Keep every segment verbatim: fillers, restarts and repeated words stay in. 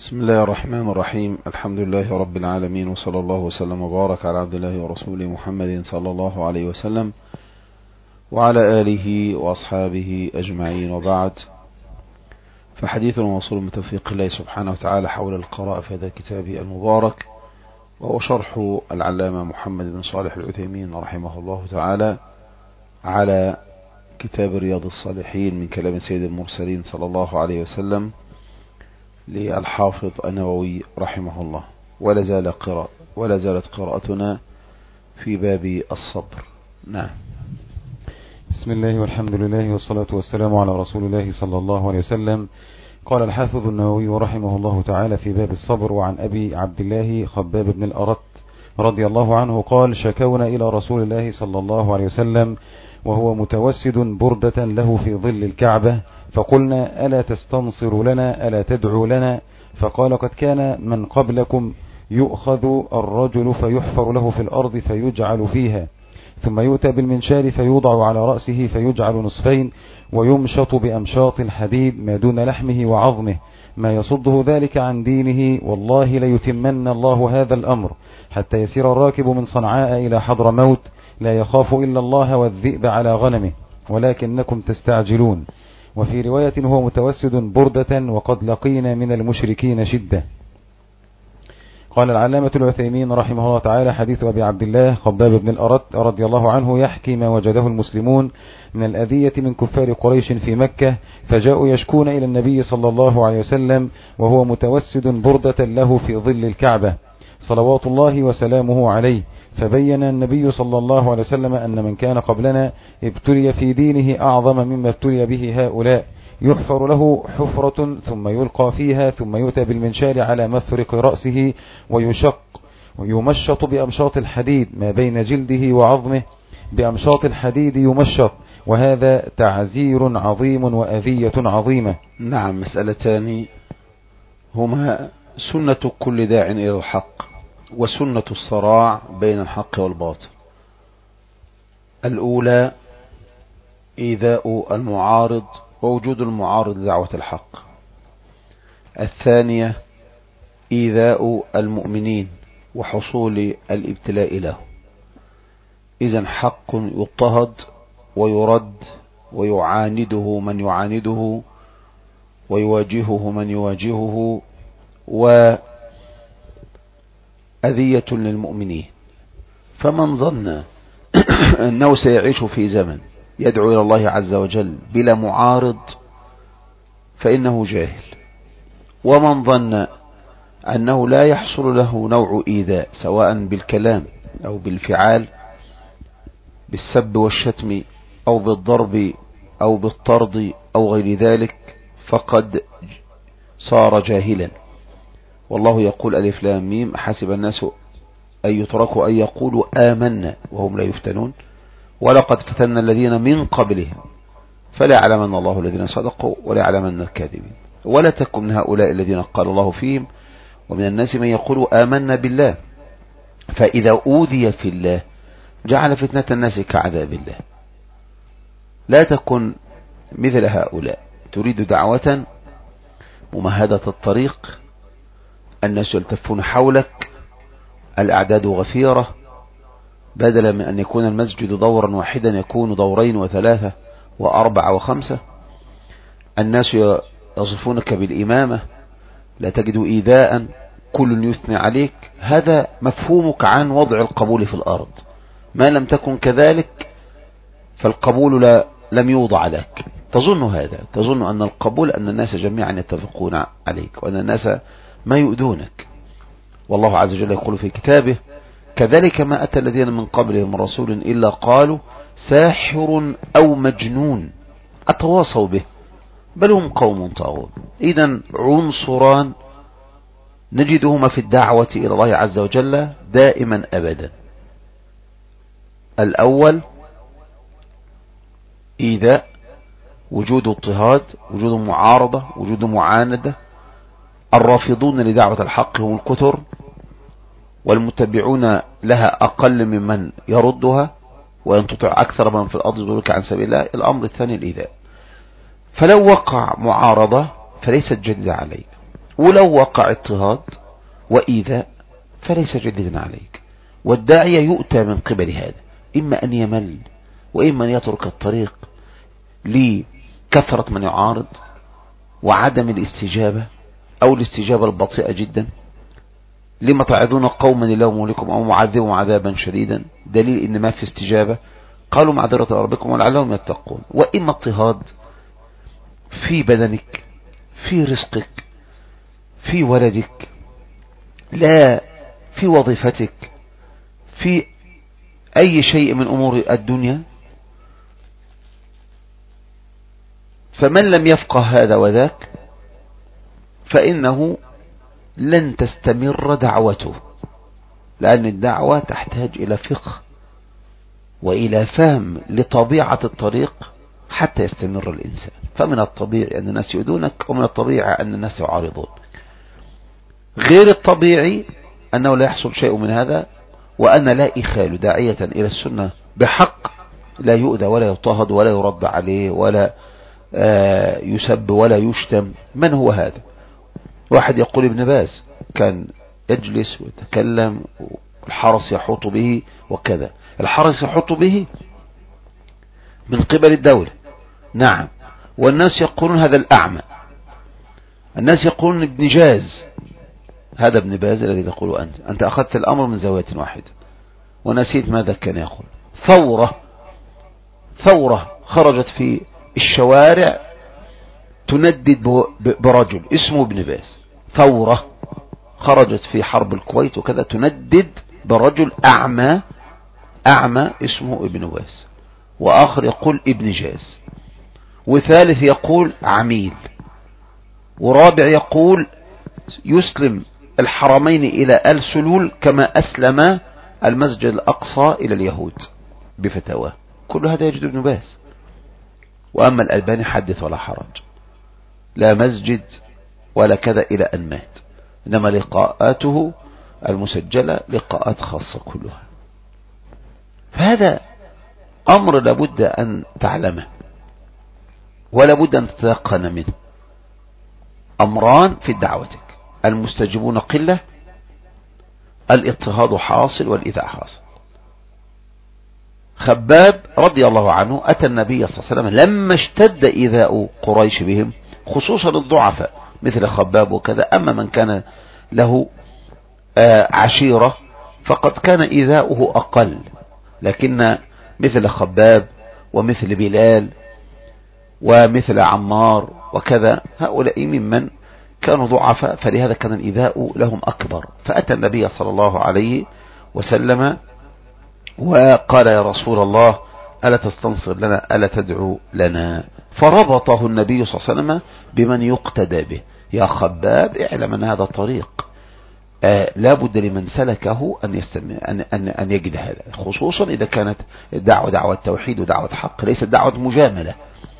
بسم الله الرحمن الرحيم. الحمد لله رب العالمين، وصلى الله وسلم وبارك على عبد الله ورسوله محمد صلى الله عليه وسلم وعلى آله وأصحابه أجمعين، وبعد. فحديث موصول من توفيق الله سبحانه وتعالى حول القراءة في هذا الكتاب المبارك، وهو شرح العلامة محمد بن صالح العثيمين رحمه الله تعالى على كتاب رياض الصالحين من كلام سيد المرسلين صلى الله عليه وسلم للحافظ النووي رحمه الله. ولا زال قراءة ولا زالت قراءتنا في باب الصبر. نعم. بسم الله والحمد لله والصلاة والسلام على رسول الله صلى الله عليه وسلم. قال الحافظ النووي رحمه الله تعالى في باب الصبر: وعن أبي عبد الله خباب بن الأرت رضي الله عنه قال: شكونا إلى رسول الله صلى الله عليه وسلم وهو متوسد بردة له في ظل الكعبة، فقلنا: ألا تستنصر لنا، ألا تدعو لنا؟ فقال: قد كان من قبلكم يؤخذ الرجل فيحفر له في الأرض فيجعل فيها، ثم يؤتى بالمنشار فيوضع على رأسه فيجعل نصفين، ويمشط بأمشاط الحديد ما دون لحمه وعظمه، ما يصده ذلك عن دينه. والله ليتمن الله هذا الأمر حتى يسير الراكب من صنعاء إلى حضر موت لا يخاف إلا الله والذئب على غنمه، ولكنكم تستعجلون. وفي رواية: هو متوسد بردة وقد لقينا من المشركين شدة. قال العلامة العثيمين رحمه الله تعالى: حديث أبي عبد الله خباب بن الأرت رضي الله عنه يحكي ما وجده المسلمون من الأذية من كفار قريش في مكة، فجاءوا يشكون إلى النبي صلى الله عليه وسلم وهو متوسد بردة له في ظل الكعبة صلوات الله وسلامه عليه، فبين النبي صلى الله عليه وسلم أن من كان قبلنا ابتلي في دينه أعظم مما ابتلي به هؤلاء، يحفر له حفرة ثم يلقى فيها، ثم يؤتى بالمنشار على مفرق رأسه ويشق ويمشط بأمشاط الحديد ما بين جلده وعظمه، بأمشاط الحديد يمشط، وهذا تعزير عظيم وأذية عظيمة. نعم. مسألتان هما سنة كل داع إلى الحق، وسنة الصراع بين الحق والباطل. الأولى إيذاء المعارض ووجود المعارض لدعوة الحق. الثانية إيذاء المؤمنين وحصول الابتلاء له. إذن حق يضطهد ويرد ويعانده من يعانده ويواجهه من يواجهه، وأذية للمؤمنين. فمن ظن أنه سيعيش في زمن يدعو إلى الله عز وجل بلا معارض فإنه جاهل، ومن ظن أنه لا يحصل له نوع إيذاء سواء بالكلام أو بالفعال، بالسب والشتم أو بالضرب أو بالطرد أو غير ذلك، فقد صار جاهلا. والله يقول: ألف لام ميم حسب الناس أن يتركوا أن يقولوا آمنا وهم لا يفتنون ولقد فتنا الذين من قبلهم فلا يعلمن الله الذين صدقوا ولا يعلمن الكاذبين. ولا تكن من هؤلاء الذين قال الله فيهم: ومن الناس من يقول آمنا بالله فإذا أوذي في الله جعل فتنة الناس كعذاب الله. لا تكن مثل هؤلاء. تريد دعوة ممهدة الطريق، الناس يلتفون حولك، الأعداد غفيرة، بدلا من أن يكون المسجد دورا واحدا يكون دورين وثلاثة وأربعة وخمسة. الناس يصفونك بالإمامة، لا تجد إيذاء، كل يثني عليك. هذا مفهومك عن وضع القبول في الأرض. ما لم تكن كذلك فالقبول لا لم يوضع لك. تظن هذا، تظن أن القبول أن الناس جميعا يتفقون عليك، وأن الناس ما يؤذونك. والله عز وجل يقول في كتابه: كذلك ما أتى الذين من قبلهم رسول إلا قالوا ساحر أو مجنون أتواصوا به بل هم قوم طاغون. إذن عنصران نجدهما في الدعوة إلى الله عز وجل دائما أبدا. الأول إيذاء، وجود اضطهاد، وجود معارضة، وجود معاندة. الرافضون لدعوة الحق هم الكثر، والمتبعون لها أقل ممن يردها، وأن تطع أكثر من في الأرض يضلك عن سبيل الله. الأمر الثاني الإيذاء. فلو وقع معارضة فليست جديدة عليك، ولو وقع اضطهاد وإيذاء فليس جديدا عليك. والداعية يؤتى من قبل هذا، إما أن يمل وإما أن يترك الطريق لكثرة من يعارض وعدم الاستجابة أو الاستجابة البطيئة جدا. لما تعظون قوما الله مهلكهم أو معذبهم عذابا شديدا، دليل إن ما في استجابة. قالوا معذرة ربكم ولعلهم يتقون. وإما اضطهاد في بدنك، في رزقك، في ولدك، لا في وظيفتك، في أي شيء من أمور الدنيا. فمن لم يفقه هذا وذاك فإنه لن تستمر دعوته، لأن الدعوة تحتاج إلى فقه وإلى فهم لطبيعة الطريق حتى يستمر الإنسان. فمن الطبيعي أن الناس يؤذونك، ومن الطبيعي أن الناس يعارضون. غير الطبيعي أنه لا يحصل شيء من هذا، وأن لا إخال داعية إلى السنة بحق لا يؤذى ولا يضطهد ولا يرد عليه ولا يسب ولا يشتم. من هو هذا؟ واحد يقول ابن باز كان يجلس ويتكلم والحرس يحوط به وكذا. الحرس يحوط به من قبل الدولة، نعم، والناس يقولون هذا الأعمى، الناس يقولون ابن جاز، هذا ابن باز الذي تقول أنت أنت أخذت الأمر من زاوية واحدة ونسيت ماذا كان يقول. ثورة ثورة خرجت في الشوارع تندد برجل اسمه ابن باز. ثورة خرجت في حرب الكويت وكذا تندد برجل أعمى أعمى اسمه ابن باز، وآخر يقول ابن جاز، وثالث يقول عميل، ورابع يقول يسلم الحرمين إلى آل سلول كما أسلم المسجد الأقصى إلى اليهود بفتواه. كل هذا يجد ابن باز. وأما الألباني حدث ولا حرج، لا مسجد ولا كذا إلى أن مات، إنما لقاءاته المسجلة لقاءات خاصة كلها. فهذا أمر لابد أن تعلمه ولابد أن تتيقن منه. أمران في دعوتك: المستجيبون قلة، الاضطهاد حاصل والإيذاء حاصل. خباب رضي الله عنه أتى النبي صلى الله عليه وسلم لما اشتد إيذاء قريش بهم، خصوصا الضعفاء مثل خباب وكذا. أما من كان له عشيرة فقد كان إيذاؤه أقل، لكن مثل خباب ومثل بلال ومثل عمار وكذا هؤلاء ممن كانوا ضعفاء، فلهذا كان الإيذاء لهم أكبر. فأتى النبي صلى الله عليه وسلم وقال: يا رسول الله ألا تستنصر لنا، ألا تدعو لنا؟ فربطه النبي صلى الله عليه وسلم بمن يقتدى به. يا خباب اعلم أن هذا طريق آه لا بد لمن سلكه أن, يستمع أن, أن, أن يجد هذا، خصوصا إذا كانت دعوة دعوة توحيد ودعوة حق، ليست دعوة مجاملة.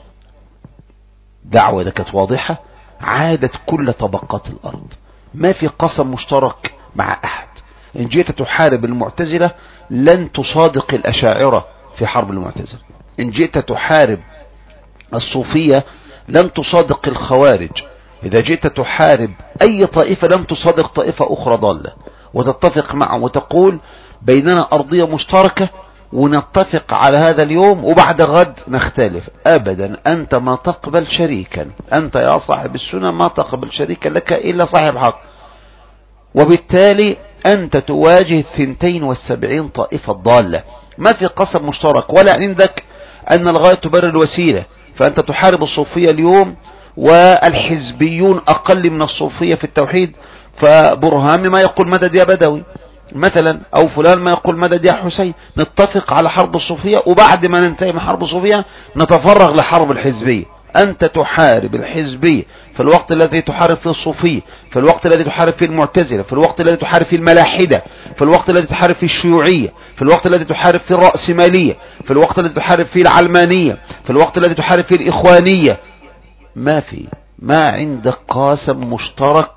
دعوة إذا كانت واضحة عادت كل طبقات الأرض، ما في قسم مشترك مع أحد. إن جئت تحارب المعتزلة لن تصادق الأشاعرة في حرب المعتزلة، إن جئت تحارب الصوفية لن تصادق الخوارج، إذا جئت تحارب أي طائفة لم تصادق طائفة أخرى ضالة وتتفق معه وتقول بيننا أرضية مشتركة ونتفق على هذا اليوم وبعد غد نختلف. أبدا، أنت ما تقبل شريكا، أنت يا صاحب السنة ما تقبل شريكا لك إلا صاحب حق، وبالتالي أنت تواجه الثنتين والسبعين طائفة ضالة. ما في قسم مشترك ولا عندك أن الغاية تبرر الوسيلة. فأنت تحارب الصوفية اليوم والحزبيون أقل من الصوفية في التوحيد، فبرهامي ما يقول مدد يا بدوي مثلا، أو فلان ما يقول مدد يا حسين. نتفق على حرب الصوفية وبعد ما ننتهي من حرب الصوفية نتفرغ لحرب الحزبية. أنت تحارب الحزبية في الوقت الذي تحارب فيه الصوفية، في الوقت الذي تحارب فيه المعتزلة، في الوقت الذي تحارب فيه الملاحدة، في الوقت الذي تحارب فيه الشيوعية، في الوقت الذي تحارب فيه الرأسمالية، في الوقت الذي تحارب فيه العلمانية، في الوقت الذي تحارب فيه الإخوانية. ما في ما عندك قاسم مشترك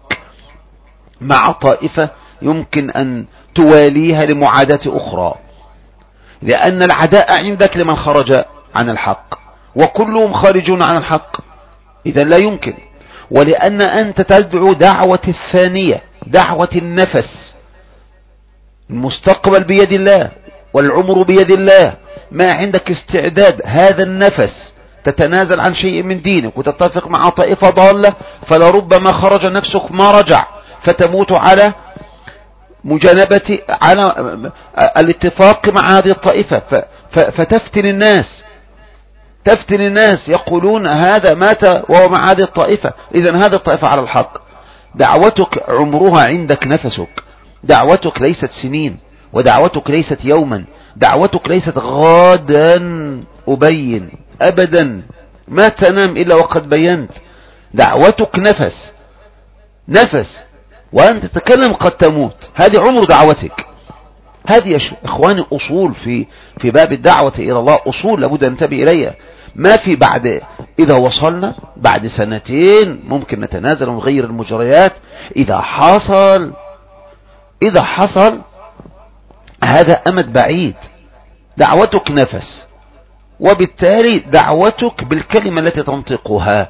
مع طائفة يمكن أن تواليها لمعاداة أخرى، لأن العداء عندك لمن خرج عن الحق، وكلهم خارجون عن الحق، إذا لا يمكن. ولأن أنت تدعو دعوة الثانية، دعوة النفس. المستقبل بيد الله والعمر بيد الله، ما عندك استعداد هذا النفس تتنازل عن شيء من دينك وتتفق مع طائفة ضالة، فلربما خرج نفسك ما رجع، فتموت على مجانبة على الاتفاق مع هذه الطائفة، فتفتن الناس تفتن الناس يقولون هذا مات وهو مع هذه الطائفة، إذن هذه الطائفة على الحق. دعوتك عمرها عندك نفسك، دعوتك ليست سنين، ودعوتك ليست يوما، دعوتك ليست غادا أبين أبدا، ما تنام إلا وقد بينت. دعوتك نفس نفس، وأنت تتكلم قد تموت، هذه عمر دعوتك. هذه يا إخواني أصول في في باب الدعوة إلى الله، أصول لابد أن ننتبه إليها. ما في بعد، إذا وصلنا بعد سنتين ممكن نتنازل ونغير المجريات، إذا حصل إذا حصل هذا أمد بعيد. دعوتك نفس، وبالتالي دعوتك بالكلمة التي تنطقها.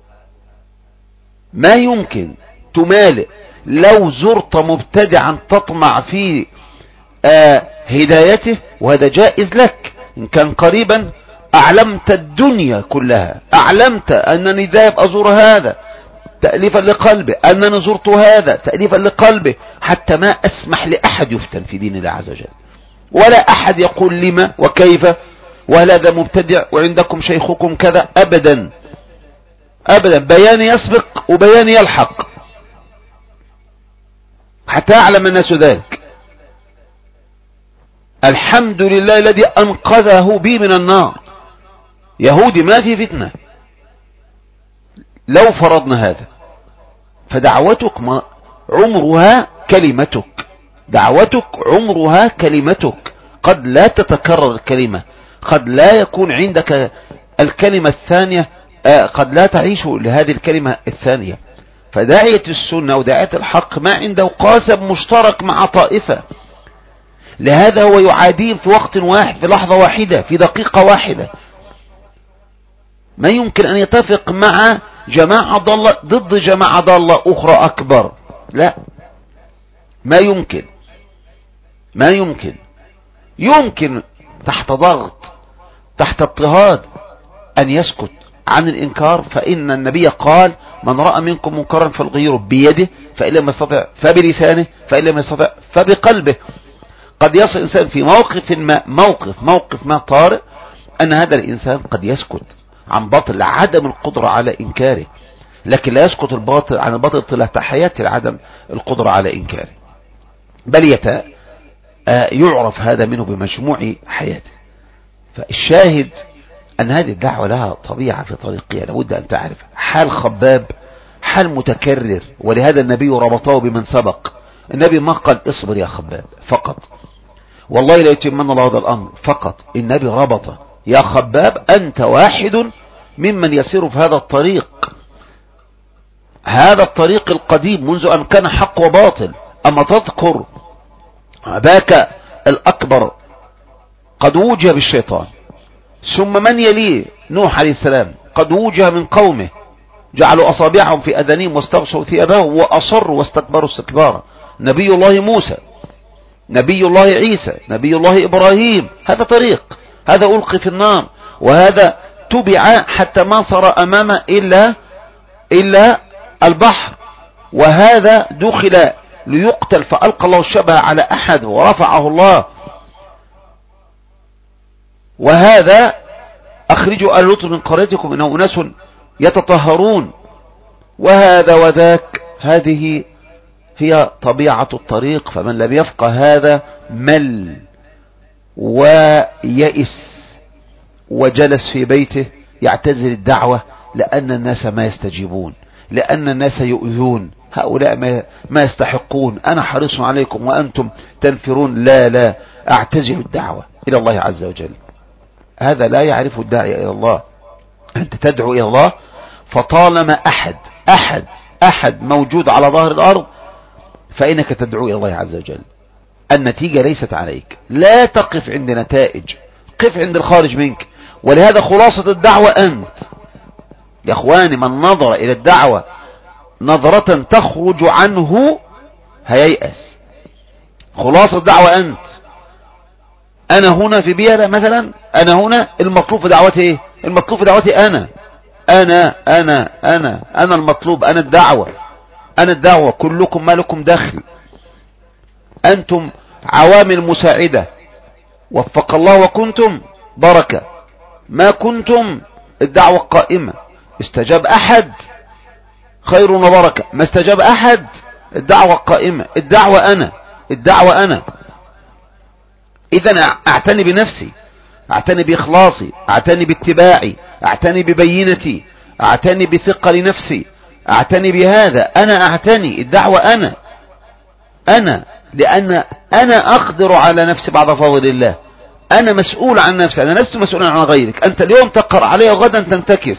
ما يمكن تمالئ لو زرت مبتدعا تطمع في آه هدايته، وهذا جائز لك إن كان قريبا، أعلمت الدنيا كلها، أعلمت أنني ذاهب أزور هذا تأليفا لقلبه، أنني زرت هذا تأليفا لقلبه، حتى ما أسمح لأحد يفتن في دين الله عز وجل، ولا أحد يقول لما وكيف وهل هذا مبتدع وعندكم شيخكم كذا، أبدا أبدا. بيان يسبق وبيان يلحق حتى أعلم الناس ذلك. الحمد لله الذي أنقذه بي من النار. يهودي ما في فتنة لو فرضنا هذا. فدعوتك عمرها كلمتك، دعوتك عمرها كلمتك. قد لا تتكرر الكلمة، قد لا يكون عندك الكلمة الثانية، قد لا تعيش لهذه الكلمة الثانية. فداعية السنة وداعية الحق ما عنده قاسم مشترك مع طائفة، لهذا هو يعادين في وقت واحد، في لحظة واحدة، في دقيقة واحدة. ما يمكن أن يتفق مع جماعة ضالة ضد جماعة ضالة أخرى أكبر، لا، ما يمكن ما يمكن يمكن تحت ضغط، تحت اضطهاد، أن يسكت عن الإنكار. فإن النبي قال: من رأى منكم منكرا فليغيره بيده، فإن لم يستطع فبلسانه، فإن لم يستطع فبقلبه. قد يصل الإنسان في موقف ما موقف موقف ما طارئ أن هذا الإنسان قد يسكت عن باطل لعدم القدرة على إنكاره، لكن لا يسكت الباطل عن الباطل طيلة حياته لعدم القدرة على إنكاره، بل يت يعرف هذا منه بمجموع حياته. فالشاهد أن هذه الدعوة لها طبيعة في طريقها، لابد أن تعرف. حال خباب حال متكرر، ولهذا النبي ربطه بمن سبق. النبي ما قال اصبر يا خباب فقط، والله لا يتمنى الله هذا الأمر فقط. النبي ربطه: يا خباب أنت واحد ممن يسير في هذا الطريق، هذا الطريق القديم منذ أن كان حق وباطل. أما تذكر أباك الأكبر قد وجه بالشيطان، ثم من يليه نوح عليه السلام قد وجه من قومه، جعلوا أصابعهم في أذانهم واستغشوا ثيابهم وأصروا واستكبروا استكبارا. نبي الله موسى، نبي الله عيسى، نبي الله إبراهيم، هذا طريق، هذا ألقي في النار، وهذا تبع حتى ما صار أمامه إلا إلا البحر، وهذا دخل ليقتل فألقى الله الشبه على أحد ورفعه الله، وهذا أخرجوا آل لوط من قريتكم إنهم أناس يتطهرون، وهذا وذاك. هذه هي طبيعة الطريق. فمن لم يفقه هذا مل ويئس وجلس في بيته يعتزل الدعوة، لأن الناس ما يستجيبون، لأن الناس يؤذون، هؤلاء ما يستحقون، أنا حريص عليكم وأنتم تنفرون. لا لا، أعتزل الدعوة إلى الله عز وجل. هذا لا يعرف الداعي إلى الله. أنت تدعو إلى الله، فطالما أحد أحد أحد موجود على ظهر الأرض فإنك تدعو إلى الله عز وجل. النتيجة ليست عليك، لا تقف عند نتائج، قف عند الخارج منك. ولهذا خلاصة الدعوة أنت يا أخواني. من نظر إلى الدعوة نظرة تخرج عنه هييأس. خلاصة الدعوة أنت، أنا هنا في بيئة مثلا، أنا هنا المطلوب في دعوتي إيه؟ المطلوب في دعوتي أنا أنا أنا أنا أنا المطلوب، أنا الدعوة، أنا الدعوة. كلكم ما لكم دخل، أنتم عوامل مساعدة، وفق الله وكنتم بركة، ما كنتم الدعوة قائمة. استجاب أحد خير وبركة، ما استجاب أحد الدعوة قائمة. الدعوة أنا، الدعوة أنا. إذن أعتني بنفسي، أعتني بإخلاصي، أعتني باتباعي، أعتني ببينتي، أعتني بثقة لنفسي، أعتني بهذا. أنا أعتني الدعوة أنا أنا لأن أنا أقدر على نفسي بعد فضل الله. أنا مسؤول عن نفسي، أنا لست مسؤولا عن غيرك. أنت اليوم تقر علي وغدا تنتكس،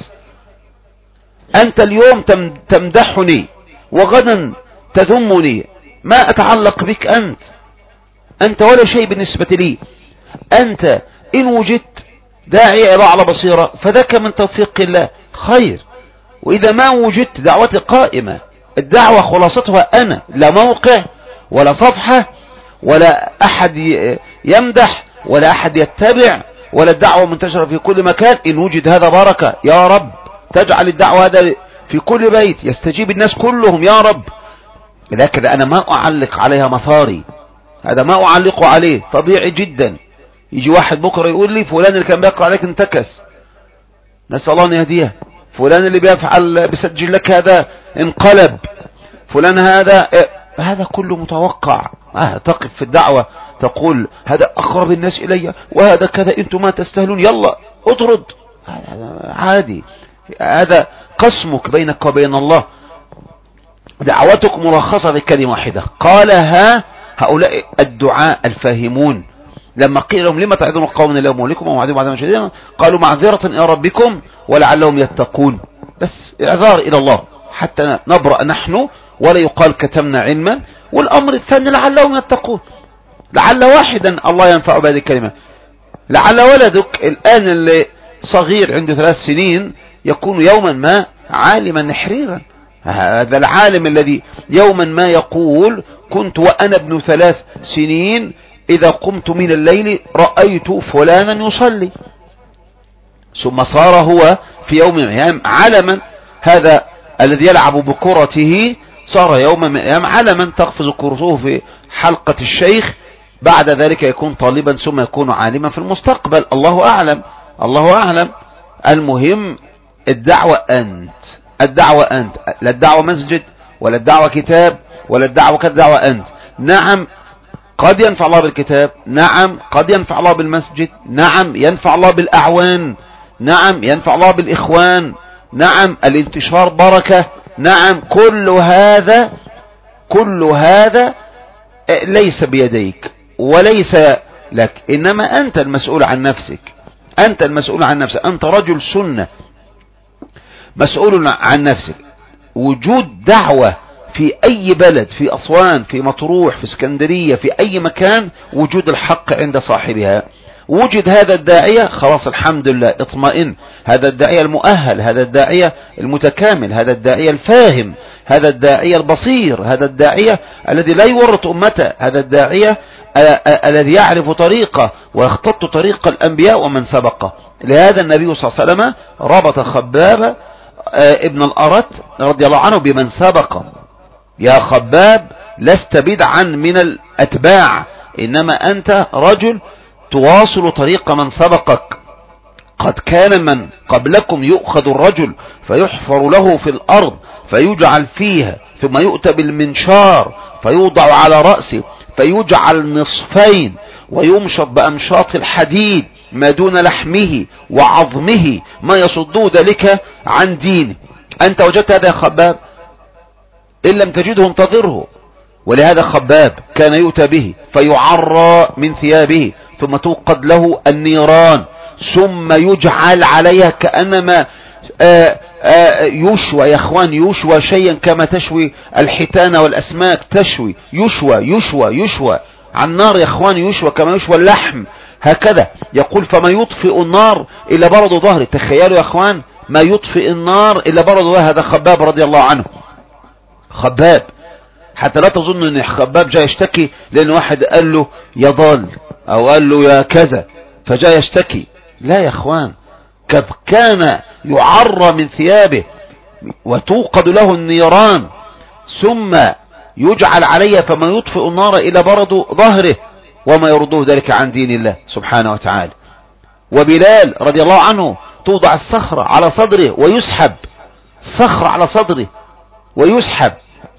أنت اليوم تمدحني وغدا تذمني. ما أتعلق بك أنت، أنت ولا شيء بالنسبة لي. أنت إن وجدت داعي إلى على بصيرة فذاك من توفيق الله خير، وإذا ما وجدت دعوتي قائمة. الدعوة خلاصتها أنا، لا موقع ولا صفحة ولا أحد يمدح ولا أحد يتبع، ولا الدعوة منتشرة في كل مكان. إن وجد هذا بركة يا رب، تجعل الدعوة هذا في كل بيت يستجيب الناس كلهم يا رب. لكن أنا ما أعلق عليها مصاري، هذا ما أعلق عليه. طبيعي جدا يجي واحد بكرة يقول لي فلان اللي كان بيقرأ عليك انتكس، نسأل الله أن يهديه. فلان اللي بيفعل بيسجل لك هذا انقلب، فلان هذا إيه؟ هذا كله متوقع. آه تقف في الدعوة تقول هذا أقرب الناس إلي وهذا كذا، أنتم ما تستاهلون، يلا اطرد. هذا عادي، هذا قسمك بينك وبين الله. دعوتك مرخصة في كلمة واحدة قالها هؤلاء الدعاء الفاهمون لما قيل لهم لما تعذون قوم لا يملكهم ومعذبهم عذابا شديدا، قالوا معذرة إلى ربكم ولعلهم يتقون. بس اعذار إلى الله حتى نبرأ نحن ولا يقال كتمنا علما. والأمر الثاني لعلهم يتقون، لعل واحدا الله ينفع بهذه الكلمة. لعل ولدك الآن اللي صغير عنده ثلاث سنين يكون يوما ما عالما نحريرا. هذا العالم الذي يوما ما يقول كنت وأنا ابن ثلاث سنين إذا قمت من الليل رأيت فلانا يصلي، ثم صار هو في يوم من الأيام علما. هذا الذي يلعب بكرته صار يوم من الأيام علما تقفز كرته في حلقة الشيخ، بعد ذلك يكون طالبا ثم يكون عالما في المستقبل. الله أعلم، الله أعلم. المهم الدعوة أنت، الدعوة أنت، لا الدعوة مسجد ولا الدعوة كتاب ولا الدعوة كالدعوة أنت. نعم قد ينفع الله بالكتاب، نعم قد ينفع الله بالمسجد، نعم ينفع الله بالأعوان، نعم ينفع الله بالإخوان، نعم الانتشار بركة، نعم كل هذا كل هذا ليس بيديك وليس لك، إنما أنت المسؤول عن نفسك، أنت المسؤول عن نفسك. أنت رجل سنة مسؤول عن نفسك. وجود دعوة في أي بلد، في أسوان، في مطروح، في اسكندرية، في أي مكان، وجود الحق عند صاحبها. وجد هذا الداعية خلاص الحمد لله اطمئن. هذا الداعية المؤهل، هذا الداعية المتكامل، هذا الداعية الفاهم، هذا الداعية البصير، هذا الداعية الذي لا يورط أمته، هذا الداعية الذي يعرف طريقه ويختط طريق الأنبياء ومن سبقه. لهذا النبي صلى الله عليه وسلم ربط خباب ابن الأرت رضي الله عنه بمن سبقه. يا خباب لست بدعا من الأتباع، إنما أنت رجل تواصل طريق من سبقك. قد كان من قبلكم يؤخذ الرجل فيحفر له في الأرض فيجعل فيها، ثم يؤتى بالمنشار فيوضع على رأسه فيجعل نصفين ويمشط بأمشاط الحديد ما دون لحمه وعظمه ما يصده ذلك عن دينه. أنت وجدت هذا يا خباب؟ إن لم تجده انتظره. ولهذا خباب كان يؤتى به فيعرى من ثيابه ثم توقد له النيران ثم يجعل عليها كأنما آآ آآ يشوى يا اخوان، يشوى شيئا كما تشوي الحيتان والأسماك، تشوي يشوى يشوى يشوى عن النار يا اخوان، يشوى كما يشوى اللحم. هكذا يقول فما يطفئ النار إلا برد ظهره. تخيلوا يا اخوان ما يطفئ النار إلا برد ظهره. هذا خباب رضي الله عنه. خباب. حتى لا تظن ان خباب جاء يشتكي لان واحد قال له يا ضال او قال له يا كذا فجاء يشتكي. لا يا اخوان، قد كان يعرى من ثيابه وتوقد له النيران ثم يجعل عليه فما يطفئ النار الى برد ظهره وما يرده ذلك عن دين الله سبحانه وتعالى. وبلال رضي الله عنه توضع الصخرة على صدره ويسحب، صخرة على صدره ويسحب،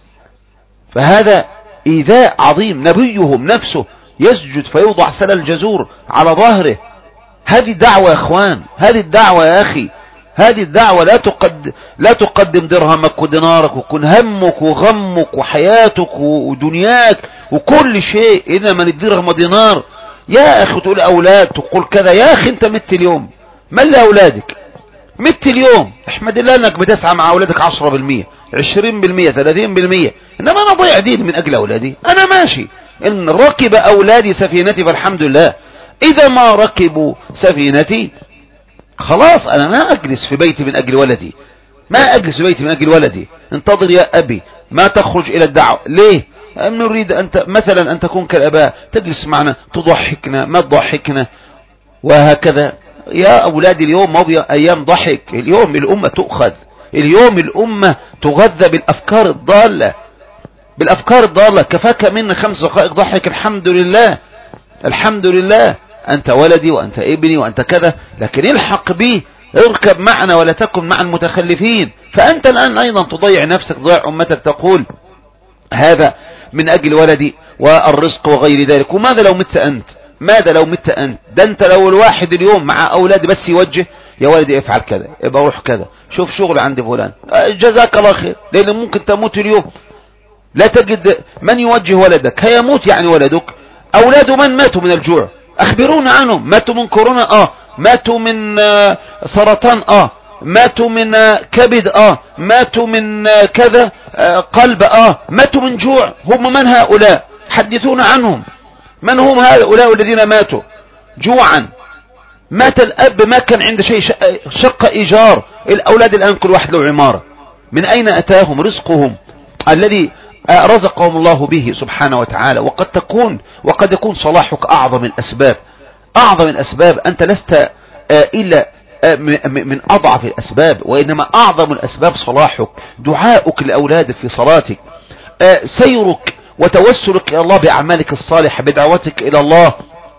فهذا إيذاء عظيم. نبيهم نفسه يسجد فيوضع سل الجزور على ظهره. هذه الدعوة يا اخوان، هذه الدعوة يا اخي، هذه الدعوة لا تقدم لا تقدم درهمك ودينارك وكن همك وغمك وحياتك ودنياك وكل شيء، انما الدرهم ودينار. يا اخي تقول اولاد تقول كذا، يا اخي انت مت اليوم، من لاولادك؟ مت اليوم احمد الله انك بتسعى مع اولادك عشرة بالمية عشرين بالمية ثلاثين بالمية، انما انا ضيع دين من اجل اولادي. انا ماشي ان ركب اولادي سفينتي فالحمد لله، اذا ما ركبوا سفينتي خلاص انا ما اجلس في بيتي من اجل ولدي، ما اجلس في بيتي من اجل ولدي. انتظر يا ابي، ما تخرج الى الدعوة. ليه؟ نريد انت مثلا ان تكون كالاباء، تجلس معنا تضحكنا ما تضحكنا وهكذا. يا اولادي اليوم ما ايام ضحك، اليوم الامة تؤخذ، اليوم الامة تغذى بالافكار الضالة، بالافكار الضالة. كفاك منا خمس دقائق ضحك، الحمد لله الحمد لله، انت ولدي وانت ابني وانت كذا، لكن الحق بي، اركب معنا ولا تكن مع المتخلفين. فانت الان ايضا تضيع نفسك، تضيع امتك، تقول هذا من اجل ولدي والرزق وغير ذلك. وماذا لو مت انت؟ ماذا لو مت انت؟ ده انت لو الواحد اليوم مع اولادي بس يوجه يا ولدي افعل كذا، يبقى روح كذا، شوف شغل عند فلان، جزاك الله خير، لان ممكن تموت اليوم لا تجد من يوجه ولدك. هيموت يعني ولدك، اولاد من ماتوا من الجوع اخبرونا عنهم، ماتوا من كورونا اه، ماتوا من آه سرطان اه، ماتوا من آه كبد اه، ماتوا من آه كذا آه قلب اه، ماتوا من جوع. هم من هؤلاء؟ حدثونا عنهم، من هم هؤلاء الذين ماتوا جوعا؟ مات الاب ما كان عنده شيء، شق ايجار. الاولاد الان كل واحد له عمارة. من اين اتاهم رزقهم الذي رزقهم الله به سبحانه وتعالى؟ وقد تكون وقد يكون صلاحك اعظم الاسباب، اعظم الاسباب. انت لست الا من اضعف الاسباب، وانما اعظم الاسباب صلاحك، دعاؤك لاولادك في صلاتك، سيرك وتوسلك الى الله باعمالك الصالحة، بدعوتك الى الله،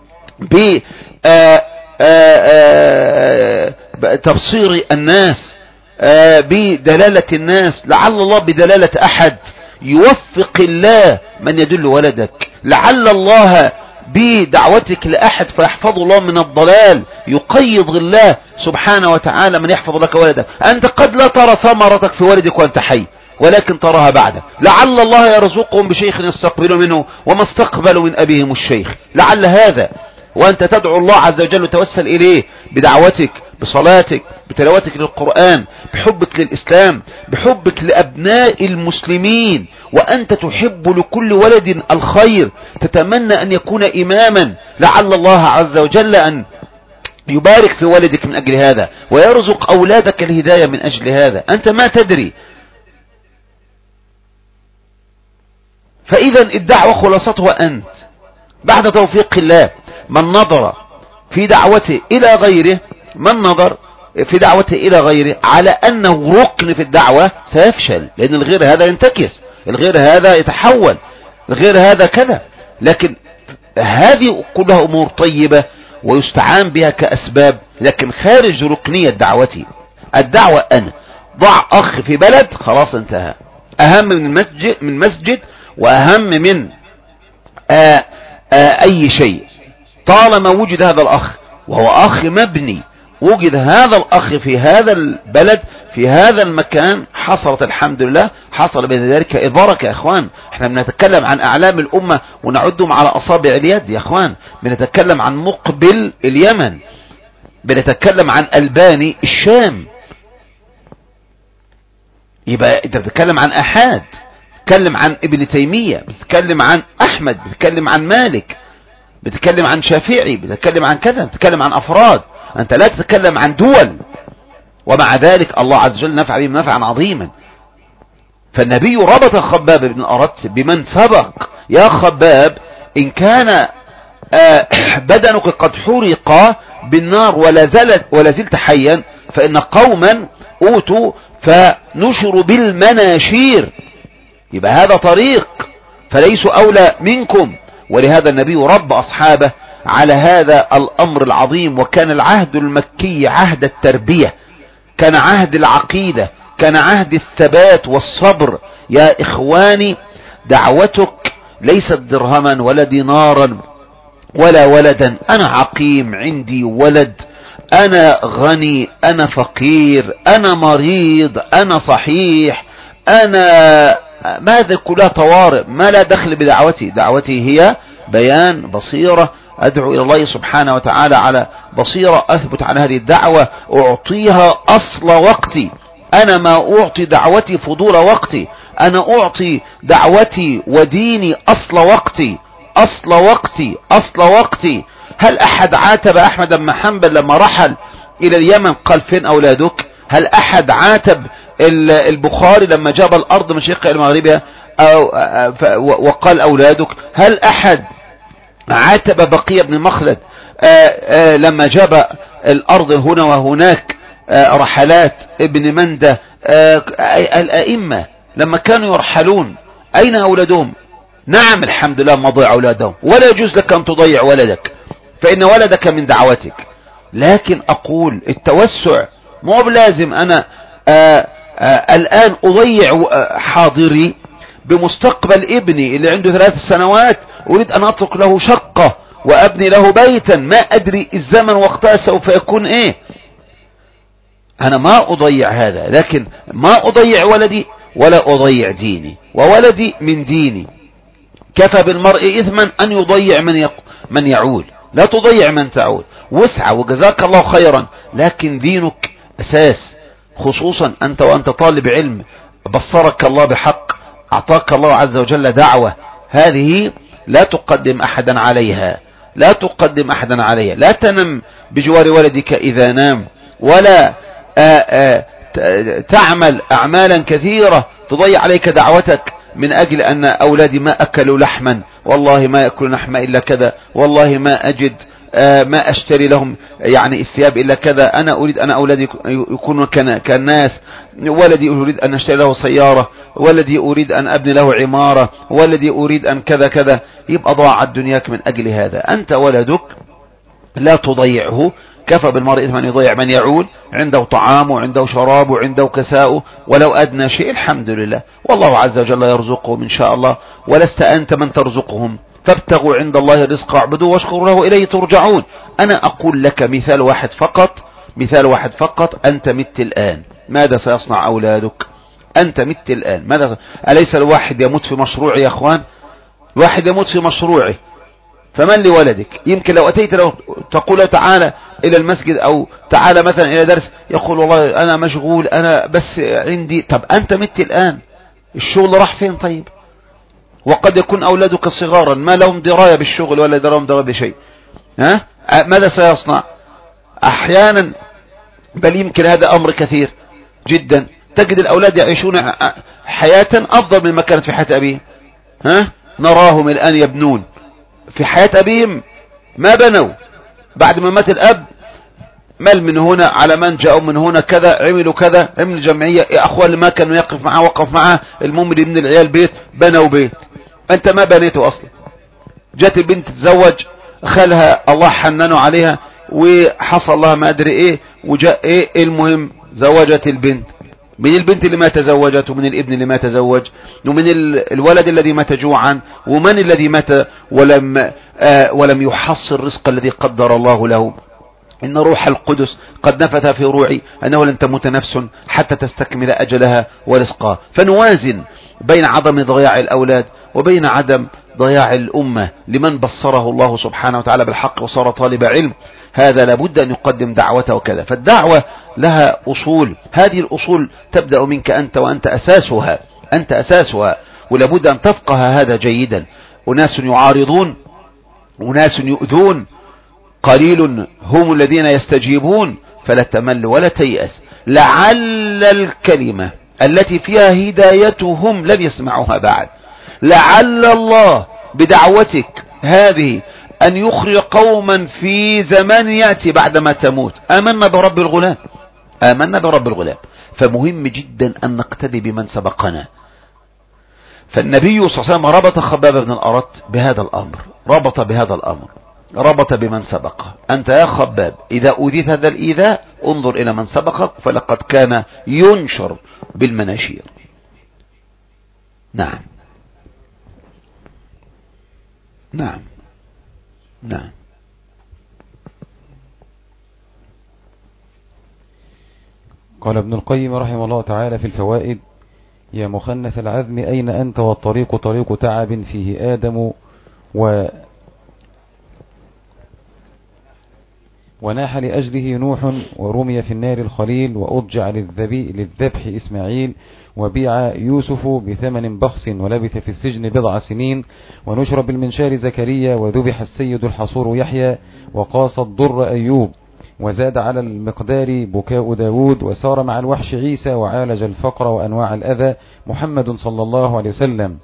بتبصير الناس، بدلالة الناس. لعل الله بدلالة احد يوفق الله من يدل ولدك، لعل الله بدعوتك لأحد فيحفظ الله من الضلال، يقيض الله سبحانه وتعالى من يحفظ لك ولدك. أنت قد لا ترى ثمرتك في ولدك وأنت حي، ولكن تراها بعده. لعل الله يرزقهم بشيخ يستقبل منه وما استقبلوا من أبيهم الشيخ، لعل هذا. وأنت تدعو الله عز وجل وتوسل إليه بدعوتك، بصلاتك، بتلاوتك للقرآن، بحبك للإسلام، بحبك لأبناء المسلمين، وأنت تحب لكل ولد الخير، تتمنى أن يكون إماما. لعل الله عز وجل أن يبارك في ولدك من أجل هذا، ويرزق أولادك الهداية من أجل هذا. أنت ما تدري. فإذا الدعوة خلاصتها أنت بعد توفيق الله. من نظر في دعوته إلى غيره، من نظر في دعوته إلى غيره على أنه ركن في الدعوة سيفشل، لأن الغير هذا ينتكس، الغير هذا يتحول، الغير هذا كذا. لكن هذه كلها أمور طيبة ويستعان بها كأسباب، لكن خارج ركنية دعوتي. الدعوة أنا ضع أخ في بلد خلاص انتهى، أهم من مسجد, من مسجد وأهم من آآ آآ أي شيء. طالما وجد هذا الأخ وهو أخ مبني، وجد هذا الأخ في هذا البلد في هذا المكان، حصلت الحمد لله، حصل بين ذلك البركة. يا أخوان احنا بنتكلم عن أعلام الأمة ونعدهم على أصابع اليد. يا أخوان بنتكلم عن مقبل اليمن، بنتكلم عن ألباني الشام. يبقى انت بتتكلم عن أحد، بتتكلم عن ابن تيمية، بتتكلم عن أحمد، بتتكلم عن مالك، بتتكلم عن شافعي، بتتكلم عن كذا، بتتكلم عن أفراد. أنت لا تتكلم عن دول، ومع ذلك الله عز وجل نفع بهم نفعا عظيما. فالنبي ربط خباب بن الأرت بمن سبق: يا خباب، إن كان بدنك قد حرق بالنار ولا زلت ولا زلت حيا، فإن قوما أوتوا فنشروا بالمناشير، يبقى هذا طريق، فليسوا أولى منكم. ولهذا النبي رب أصحابه على هذا الأمر العظيم. وكان العهد المكي عهد التربية، كان عهد العقيدة، كان عهد الثبات والصبر. يا إخواني، دعوتك ليست درهما ولا دينارا ولا ولدا. أنا عقيم، عندي ولد، أنا غني، أنا فقير، أنا مريض، أنا صحيح، أنا ماذا كلها طوارئ، ما لا دخل بدعوتي. دعوتي هي بيان بصيرة، أدعو إلى الله سبحانه وتعالى على بصيرة، أثبت عن هذه الدعوة، أعطيها أصل وقتي. أنا ما أعطي دعوتي فضول وقتي، أنا أعطي دعوتي وديني أصل وقتي، أصل وقتي، أصل وقتي. هل أحد عاتب أحمد بن حنبل لما رحل إلى اليمن قال: فين أولادك؟ هل أحد عاتب البخاري لما جاب الأرض من شرقها إلى مغربها وقال أولادك؟ هل أحد عاتب بقية بن مخلد لما جاب الأرض هنا وهناك رحلات ابن مندة؟ الأئمة لما كانوا يرحلون أين أولادهم؟ نعم، الحمد لله ما ضيع أولادهم، ولا يجوز لك أن تضيع ولدك، فإن ولدك من دعوتك. لكن أقول التوسع مو بلازم أنا آآ آآ الآن أضيع حاضري بمستقبل ابني اللي عنده ثلاث سنوات، أريد أن أترك له شقة وأبني له بيتا، ما أدري الزمن وقتها سوف يكون إيه. أنا ما أضيع هذا، لكن ما أضيع ولدي ولا أضيع ديني، وولدي من ديني. كفى بالمرء إثما أن يضيع من يق... من يعول، لا تضيع من تعول. واسعى وجزاك الله خيرا، لكن دينك أساس، خصوصا أنت وأنت طالب علم بصرك الله بحق، أعطاك الله عز وجل دعوة، هذه لا تقدم أحدا عليها، لا تقدم أحدا عليها. لا تنم بجوار ولدك إذا نام، ولا آآ آآ تعمل أعمالا كثيرة تضيع عليك دعوتك من أجل أن أولادي ما أكلوا لحما، والله ما يأكلوا لحما إلا كذا، والله ما أجد ما أشتري لهم يعني الثياب إلا كذا. أنا أريد أن أولادي يكونوا كالناس، ولدي أريد أن أشتري له سيارة، ولدي أريد أن أبني له عمارة، ولدي أريد أن كذا كذا. يبقى ضاعت دنياك من أجل هذا. أنت ولدك لا تضيعه. كفى بالمرء إثما أن يضيع من يعول، عنده طعام وعنده شراب وعنده كساء ولو أدنى شيء، الحمد لله، والله عز وجل يرزقهم إن شاء الله، ولست أنت من ترزقهم. فابتغوا عند الله الرزق واعبدوه واشكروا له إليه ترجعون. أنا أقول لك مثال واحد فقط، مثال واحد فقط. أنت مت الآن، ماذا سيصنع أولادك؟ أنت مت الآن، ماذا؟ أليس الواحد يموت في مشروعه يا أخوان؟ الواحد يموت في مشروعه، فمن لولدك؟ يمكن لو أتيت له تقول له تعالى إلى المسجد أو تعالى مثلا إلى درس، يقول والله أنا مشغول، أنا بس عندي. طب أنت مت الآن، الشغل راح فين؟ طيب، وقد يكون أولادك صغارا ما لهم دراية بالشغل ولا لهم دراية بشيء، ها؟ ماذا سيصنع؟ أحيانا بل يمكن هذا أمر كثير جدا، تجد الأولاد يعيشون حياة أفضل مما كانت في حياة أبيهم. ها؟ نراهم الآن يبنون في حياة أبيهم، ما بنوا بعد ما مات الأب، مال من هنا على من جاءوا من هنا كذا، عملوا كذا، عملوا جمعية، يا أخوان اللي ما كانوا يقف معاه وقف معاه، الممري من العيال بيت، بنوا بيت، أنت ما بنيته أصلا. جات البنت تتزوج، خالها الله حننوا عليها وحصل لها ما أدري إيه، وجاء إيه، المهم زوجت البنت. من البنت اللي ما تزوجت، ومن الابن اللي ما تزوج، ومن الولد الذي مات جوعا، ومن الذي مات ولم آه ولم يحصل الرزق الذي قدر الله له. إن روح القدس قد نفث في روعي أنه لن تموت نفس حتى تستكمل أجلها ورزقها. فنوازن بين عدم ضياع الأولاد وبين عدم ضياع الأمة لمن بصره الله سبحانه وتعالى بالحق وصار طالب علم. هذا لابد أن يقدم دعوته وكذا. فالدعوة لها أصول، هذه الأصول تبدأ منك أنت، وأنت أساسها، أنت أساسها، ولابد أن تفقه هذا جيدا. أناس يعارضون، أناس يؤذون، قليل هم الذين يستجيبون، فلا تمل ولا تيأس. لعل الكلمة التي فيها هدايتهم لم يسمعوها بعد. لعل الله بدعوتك هذه أن يخرج قوما في زمان يأتي بعدما تموت آمنا برب الغلام، آمنا برب الغلام. فمهم جدا أن نقتدي بمن سبقنا. فالنبي صلى الله عليه وسلم ربط خباب بن الأرت بهذا الأمر، ربط بهذا الأمر، ربط بمن سبقه. أنت يا خباب إذا أوذيت هذا الإيذاء انظر إلى من سبقك فلقد كان ينشر بالمناشير. نعم نعم نعم. قال ابن القيم رحمه الله تعالى في الفوائد: يا مخنث العزم أين أنت والطريق طريق تعب فيه آدم و وناح لأجله نوح ورمي في النار الخليل وأضجع للذبح إسماعيل وبيع يوسف بثمن بخس ولبث في السجن بضع سنين ونشر بالمنشار زكريا وذبح السيد الحصور يحيى وقاس الضر أيوب وزاد على المقدار بكاء داود وسار مع الوحش عيسى وعالج الفقر وأنواع الأذى محمد صلى الله عليه وسلم.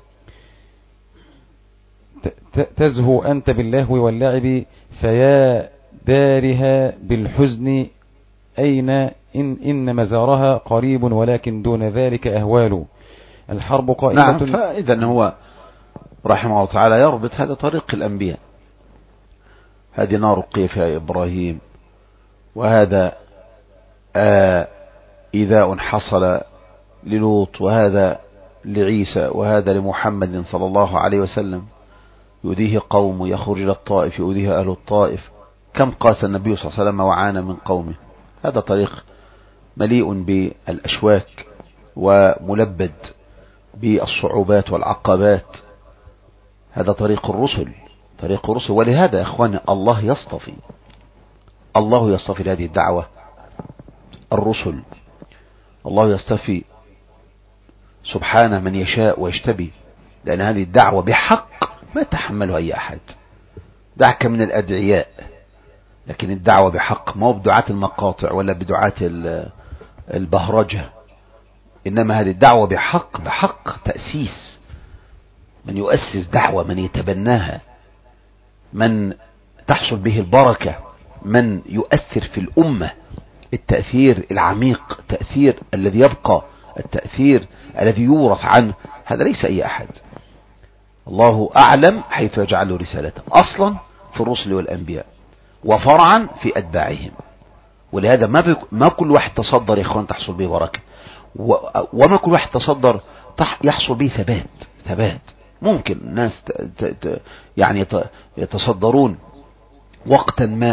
تزهو أنت باللهو واللعب فيا دارها بالحزن أين إن, إن مزارها قريب ولكن دون ذلك أهوال. الحرب قائمة. نعم. فإذا هو رحمه الله تعالى يربط هذا طريق الأنبياء، هذه نار قيف يا إبراهيم، وهذا آه إذاء حصل للوط، وهذا لعيسى، وهذا لمحمد صلى الله عليه وسلم. يؤذيه قوم يخرج إلى الطائف يؤذيه أهل الطائف. كم قاس النبي صلى الله عليه وسلم وعانى من قومه. هذا طريق مليء بالأشواك وملبد بالصعوبات والعقبات. هذا طريق الرسل، طريق الرسل. ولهذا يا أخواني الله يصطفي، الله يصطفي لهذه الدعوة الرسل. الله يصطفي سبحانه من يشاء ويشتبي، لأن هذه الدعوة بحق ما تحملها أي أحد. دعك من الأدعياء، لكن الدعوة بحق، ما هو بدعاة المقاطع ولا بدعاة البهرجة، إنما هذه الدعوة بحق، بحق تأسيس. من يؤسس دعوة، من يتبناها، من تحصل به البركة، من يؤثر في الأمة التأثير العميق، التأثير الذي يبقى، التأثير الذي يورث عنه. هذا ليس أي أحد. الله أعلم حيث يجعل رسالته، أصلا في الرسل والأنبياء، وفرعا في أتباعهم. ولهذا ما, ما كل واحد تصدر يا إخوان تحصل به بركة، وما كل واحد تصدر يحصل به ثبات. ثبات ممكن الناس يعني يتصدرون وقتا ما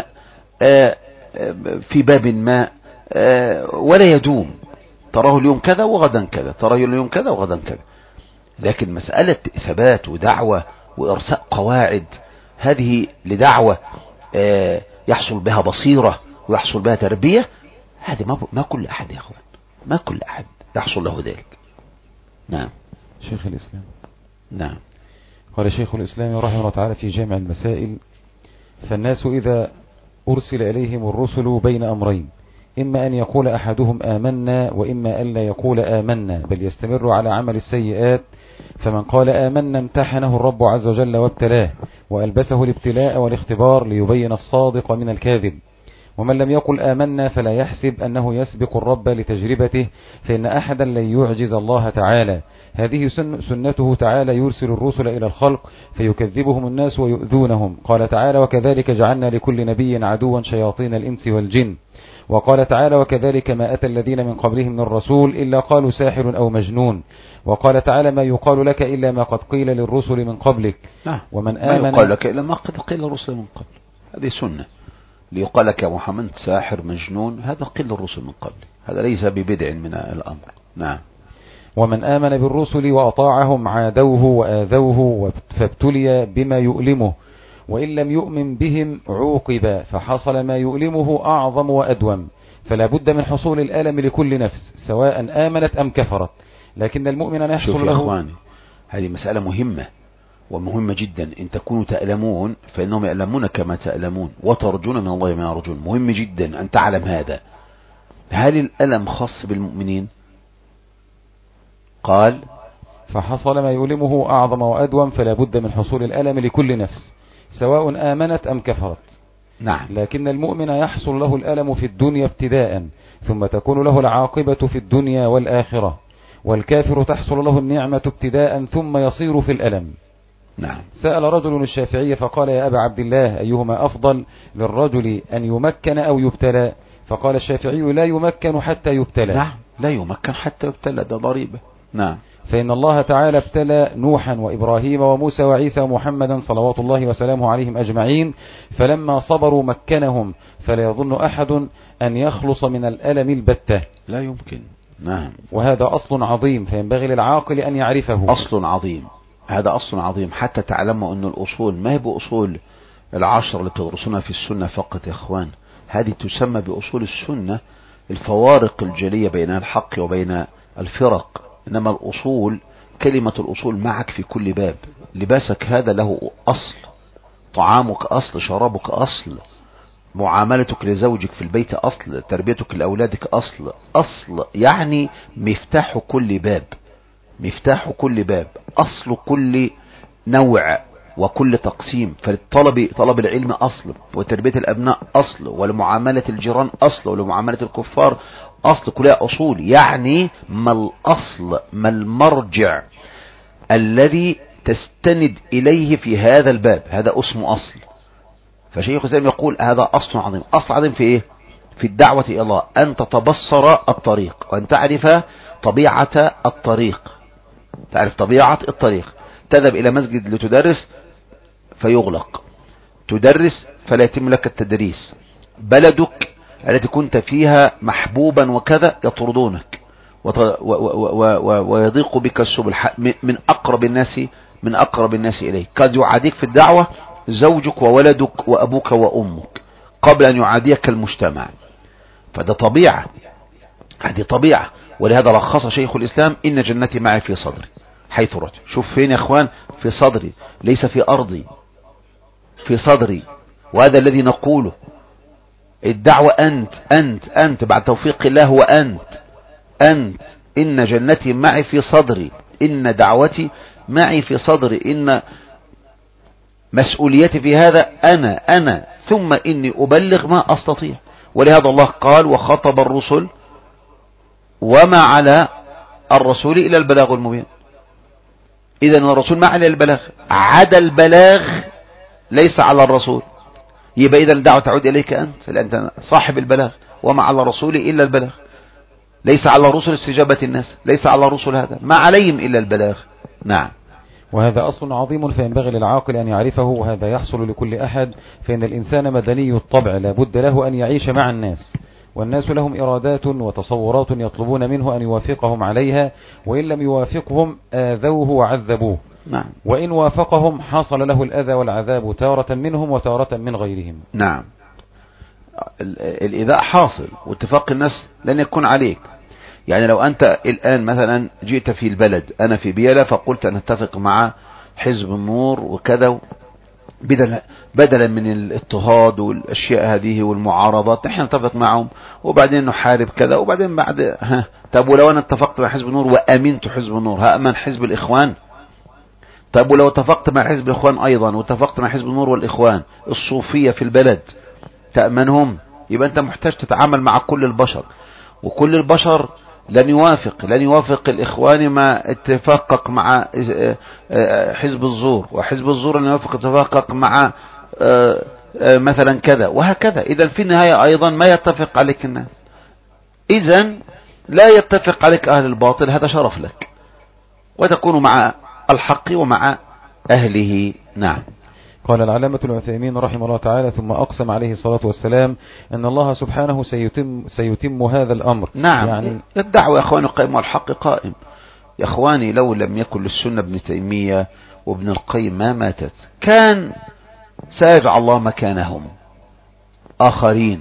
في باب ما ولا يدوم، تراه اليوم كذا وغدا كذا، تراه اليوم كذا وغدا كذا. لكن مسألة ثبات ودعوة وإرساء قواعد، هذه لدعوة يحصل بها بصيرة ويحصل بها تربية، هذه ما, ما كل أحد يا أخوان، ما كل أحد يحصل له ذلك. نعم. شيخ الإسلام. نعم. قال شيخ الإسلام رحمه الله تعالى في جامع المسائل: فالناس إذا أرسل إليهم الرسل بين أمرين، إما أن يقول أحدهم آمنا وإما أن لا يقول آمنا بل يستمر على عمل السيئات. فمن قال آمنا امتحنه الرب عز وجل وابتلاه وألبسه الابتلاء والاختبار ليبين الصادق من الكاذب. ومن لم يقل آمنا فلا يحسب أنه يسبق الرب لتجربته، فإن أحدا لن يعجز الله تعالى. هذه سنته تعالى، يرسل الرسل إلى الخلق فيكذبهم الناس ويؤذونهم. قال تعالى: وكذلك جعلنا لكل نبي عدوا شياطين الإنس والجن. وقال تعالى: وكذلك ما أتى الذين من قبلهم من رسول إلا قالوا ساحر أو مجنون. وقال تعالى: ما يقال لك إلا ما قد قيل للرسل من قبلك. نعم. ومن آمن ما يقال لك إلا ما قد قيل للرسل من قبل، هذه سنة. ليقال لك يا محمد ساحر مجنون، هذا قيل للرسل من قبل، هذا ليس ببدع من الأمر. نعم. ومن آمن بالرسل وأطاعهم عادوه وآذوه فابتلي بما يؤلمه، وإن لم يؤمن بهم عوقب فحصل ما يؤلمه أعظم وأدوم. فلا بد من حصول الألم لكل نفس سواء آمنت أم كفرت، لكن المؤمن أن يحصل له. شوف يا إخواني، هذه مسألة مهمة ومهمة جدا. إن تكونوا تألمون فإنهم يألمون كما تألمون، وترجون من الله ما يرجون. مهم جدا أن تعلم هذا. هل الألم خاص بالمؤمنين؟ قال فحصل ما يؤلمه أعظم وأدوم، فلا بد من حصول الألم لكل نفس سواء آمنت أم كفرت. نعم. لكن المؤمن يحصل له الألم في الدنيا ابتداء، ثم تكون له العاقبة في الدنيا والآخرة، والكافر تحصل له النعمة ابتداء ثم يصير في الألم. نعم. سأل رجل الشافعي فقال: يا أبا عبد الله، أيهما أفضل للرجل، أن يمكن أو يبتلى؟ فقال الشافعي: لا يمكن حتى يبتلى. نعم، لا يمكن حتى يبتلى، ده ضريبة. نعم. فإن الله تعالى ابتلى نوحا وإبراهيم وموسى وعيسى ومحمدا صلوات الله وسلامه عليهم أجمعين، فلما صبروا مكنهم، فلا يظن أحد أن يخلص من الألم البتة. لا يمكن. نعم. وهذا أصل عظيم، فينبغي للعاقل أن يعرفه. أصل عظيم، هذا أصل عظيم، حتى تعلموا أن الأصول ما هي بأصول العشر اللي تدرسونها في السنة فقط يا إخوان، هذه تسمى بأصول السنة، الفوارق الجلية بين الحق وبين الفرق. إنما الأصول، كلمة الأصول معك في كل باب. لباسك هذا له أصل، طعامك أصل، شرابك أصل، معاملتك لزوجك في البيت أصل، تربيتك لأولادك أصل. أصل يعني مفتاح كل باب، مفتاح كل باب، أصل كل نوع وكل تقسيم. فالطلب، طلب العلم أصل، وتربية الأبناء أصل، ولمعاملة الجيران أصل، ولمعاملة الكفار أصل، كلها أصول. يعني ما الأصل، ما المرجع الذي تستند إليه في هذا الباب، هذا اسمه أصل. فشيخ الإسلام يقول هذا أصل عظيم. أصل عظيم في إيه؟ في الدعوة إلى الله، أن تتبصر الطريق، وأن تعرف طبيعة الطريق، تعرف طبيعة الطريق. تذهب إلى مسجد لتدرس فيغلق، تدرس فلا يتم لك التدريس، بلدك التي كنت فيها محبوبا وكذا يطردونك ويضيق بك السبل من أقرب الناس من أقرب الناس إليك. قد يعاديك في الدعوة زوجك وولدك وأبوك وأمك قبل أن يعاديك المجتمع. فده طبيعة، هذه طبيعة. ولهذا رخص شيخ الإسلام: إن جنتي معي في صدري حيث رحت. شوف فين يا أخوان؟ في صدري، ليس في أرضي، في صدري. وهذا الذي نقوله. الدعوة أنت أنت أنت بعد توفيق الله، هو أنت أنت. إن جنتي معي في صدري، إن دعوتي معي في صدري، إن مسؤوليتي في هذا أنا أنا ثم إني أبلغ ما أستطيع. ولهذا الله قال: وخطب الرسل وما على الرسول إلى البلاغ المبين. إذن الرسول ما على البلاغ، عدا البلاغ ليس على الرسول. يبقى إذن الدعوة تعود إليك أنت، لأنت صاحب البلاغ. وما على الرسول إلا البلاغ، ليس على الرسل استجابة الناس، ليس على الرسل هذا، ما عليهم إلا البلاغ. نعم. وهذا أصل عظيم، فينبغي للعاقل أن يعرفه، وهذا يحصل لكل أحد. فإن الإنسان مدني الطبع، لا بد له أن يعيش مع الناس، والناس لهم إرادات وتصورات يطلبون منه أن يوافقهم عليها، وإن لم يوافقهم آذوه وعذبوه. نعم. وإن وافقهم حصل له الأذى والعذاب تارة منهم وتارة من غيرهم. نعم. الإذاء حاصل، واتفاق الناس لن يكون عليك. يعني لو أنت الآن مثلا جئت في البلد، أنا في بيلا، فقلت أن اتفق مع حزب النور وكذا، بدلا بدلا من الاضطهاد والأشياء هذه والمعارضات، نحن نتفق معهم وبعدين نحارب كذا، وبعدين بعد ها طب ولو أنا اتفقت مع حزب النور وأمنت حزب النور، هأمن حزب الإخوان؟ طب ولو اتفقت مع حزب الإخوان أيضا، واتفقت مع حزب النور والإخوان الصوفية في البلد، تأمنهم؟ يبقى أنت محتاج تتعامل مع كل البشر، وكل البشر لن يوافق لن يوافق الإخوان ما اتفاقك مع حزب الزور، وحزب الزور لن يوافق اتفاقك مع مثلا كذا، وهكذا. إذا في النهاية أيضا ما يتفق عليك الناس. إذا لا يتفق عليك أهل الباطل، هذا شرف لك، وتكون مع الحق ومع أهله. نعم. قال العلامة العثيمين رحمه الله تعالى: ثم أقسم عليه الصلاة والسلام أن الله سبحانه سيتم, سيتم هذا الأمر. نعم. يعني الدعوة يا أخواني قائم، والحق قائم يا أخواني. لو لم يكن للسنة ابن تيمية وابن القيم ما ماتت، كان سيجعل الله مكانهم آخرين.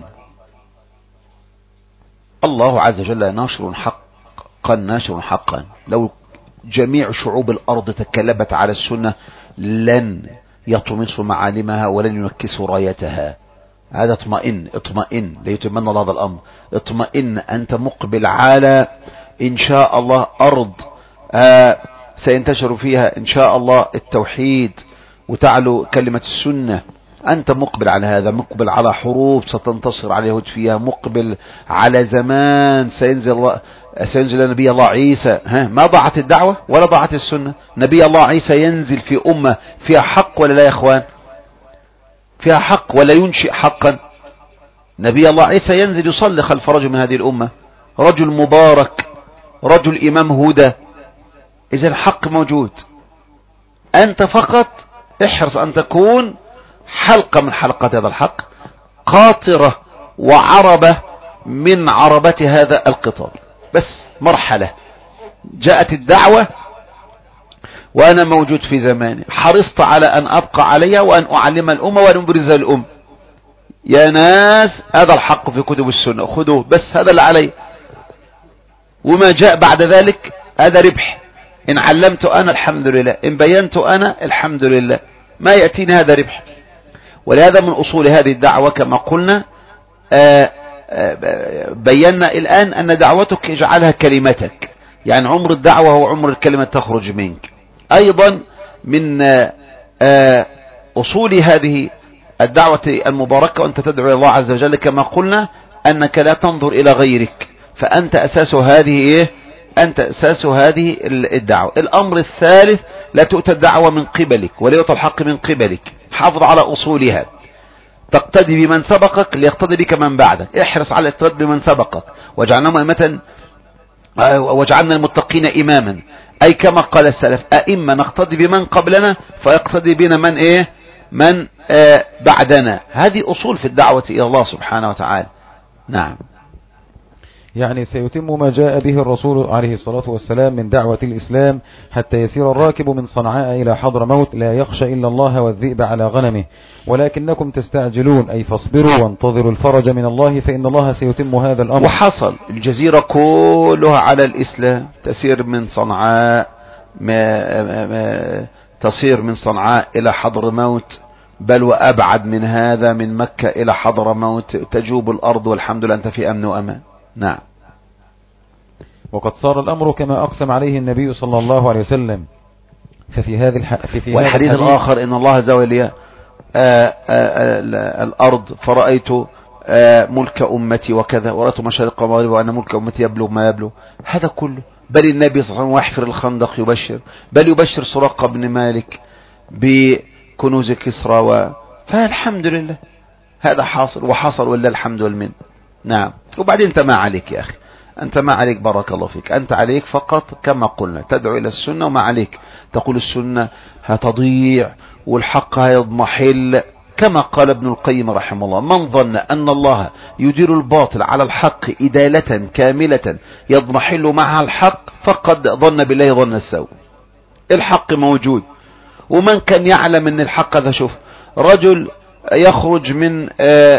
الله عز وجل ناشر حقا ناشر حقا. لو جميع شعوب الأرض تكلبت على السنة لن يطمسوا معالمها ولن ينكسوا رايتها. هذا اطمئن اطمئن ليتمنى الله هذا الأمر. اطمئن، أنت مقبل على إن شاء الله أرض آه سينتشر فيها إن شاء الله التوحيد وتعلو كلمة السنة. أنت مقبل على هذا، مقبل على حروب ستنتصر على اليهود فيها، مقبل على زمان سينزل الله سينزل نبي الله عيسى. ها ما ضاعت الدعوة ولا ضاعت السنة. نبي الله عيسى ينزل في أمة فيها حق ولا لا يا إخوان؟ فيها حق ولا ينشئ حقا. نبي الله عيسى ينزل يصلي خلف رجل من هذه الأمة، رجل مبارك، رجل إمام هدى. إذا الحق موجود، أنت فقط احرص أن تكون حلقة من حلقات هذا الحق، قاطرة وعربة من عربة هذا القطار. بس مرحلة جاءت الدعوة وأنا موجود في زماني، حرصت على أن أبقى عليها وأن أعلم الأمة وأن أبرز الأمة. يا ناس هذا الحق في كتب السنة خذوه، بس هذا اللي علي، وما جاء بعد ذلك هذا ربح. إن علمت أنا الحمد لله، إن بينت أنا الحمد لله، ما يأتيني هذا ربح. ولهذا من أصول هذه الدعوة كما قلنا آآ آآ بينا الآن أن دعوتك اجعلها كلمتك، يعني عمر الدعوة هو عمر الكلمة تخرج منك. أيضا من آآ أصول هذه الدعوة المباركة وأنت تدعو الله عز وجل كما قلنا أنك لا تنظر إلى غيرك، فأنت أساس هذه إيه؟ أنت أساس هذه الدعوة. الأمر الثالث لا تؤتى الدعوة من قبلك ولا يؤتى الحق من قبلك، حافظ على أصولها، تقتدي بمن سبقك ليقتدي بك من بعدك، احرص على الاقتداء بمن سبقك. وجعلنا أئمة وجعلنا المتقين إماما، أي كما قال السلف أئمة نقتدي بمن قبلنا فيقتدي بنا من إيه؟ من آه بعدنا. هذه أصول في الدعوة إلى الله سبحانه وتعالى. نعم. يعني سيتم ما جاء به الرسول عليه الصلاة والسلام من دعوة الإسلام حتى يسير الراكب من صنعاء إلى حضر موت لا يخشى إلا الله والذئب على غنمه، ولكنكم تستعجلون، أي فاصبروا وانتظروا الفرج من الله فإن الله سيتم هذا الأمر. وحصل الجزيرة كلها على الإسلام، تسير من صنعاء ما ما تصير من صنعاء إلى حضر موت، بل وأبعد من هذا من مكة إلى حضر موت، تجوب الأرض والحمد لله أنت في أمن وأمان. نعم. وقد صار الأمر كما أقسم عليه النبي صلى الله عليه وسلم. ففي هذا الح... في في والحديث الآخر إن الله زوى الأرض فرأيت آه ملك أمتي وكذا، ورأيت مشارق ومغرب وأن ملك أمتي يبلغ ما يبلغ. هذا كله بل النبي صلى الله عليه وسلم يحفر الخندق يبشر، بل يبشر سراقة بن مالك بكنوز كسرى و... فالحمد لله هذا حاصل وحصل ولله الحمد والمن. نعم. وبعدين انت ما عليك يا أخي، أنت ما عليك بارك الله فيك، أنت عليك فقط كما قلنا تدعو إلى السنة، وما عليك تقول السنة هتضيع والحق هيضمحل، كما قال ابن القيم رحمه الله: من ظن أن الله يدير الباطل على الحق إدالة كاملة يضمحل معها الحق فقد ظن بالله ظن السوء. الحق موجود، ومن كان يعلم أن الحق هذا، شوف رجل يخرج من آآ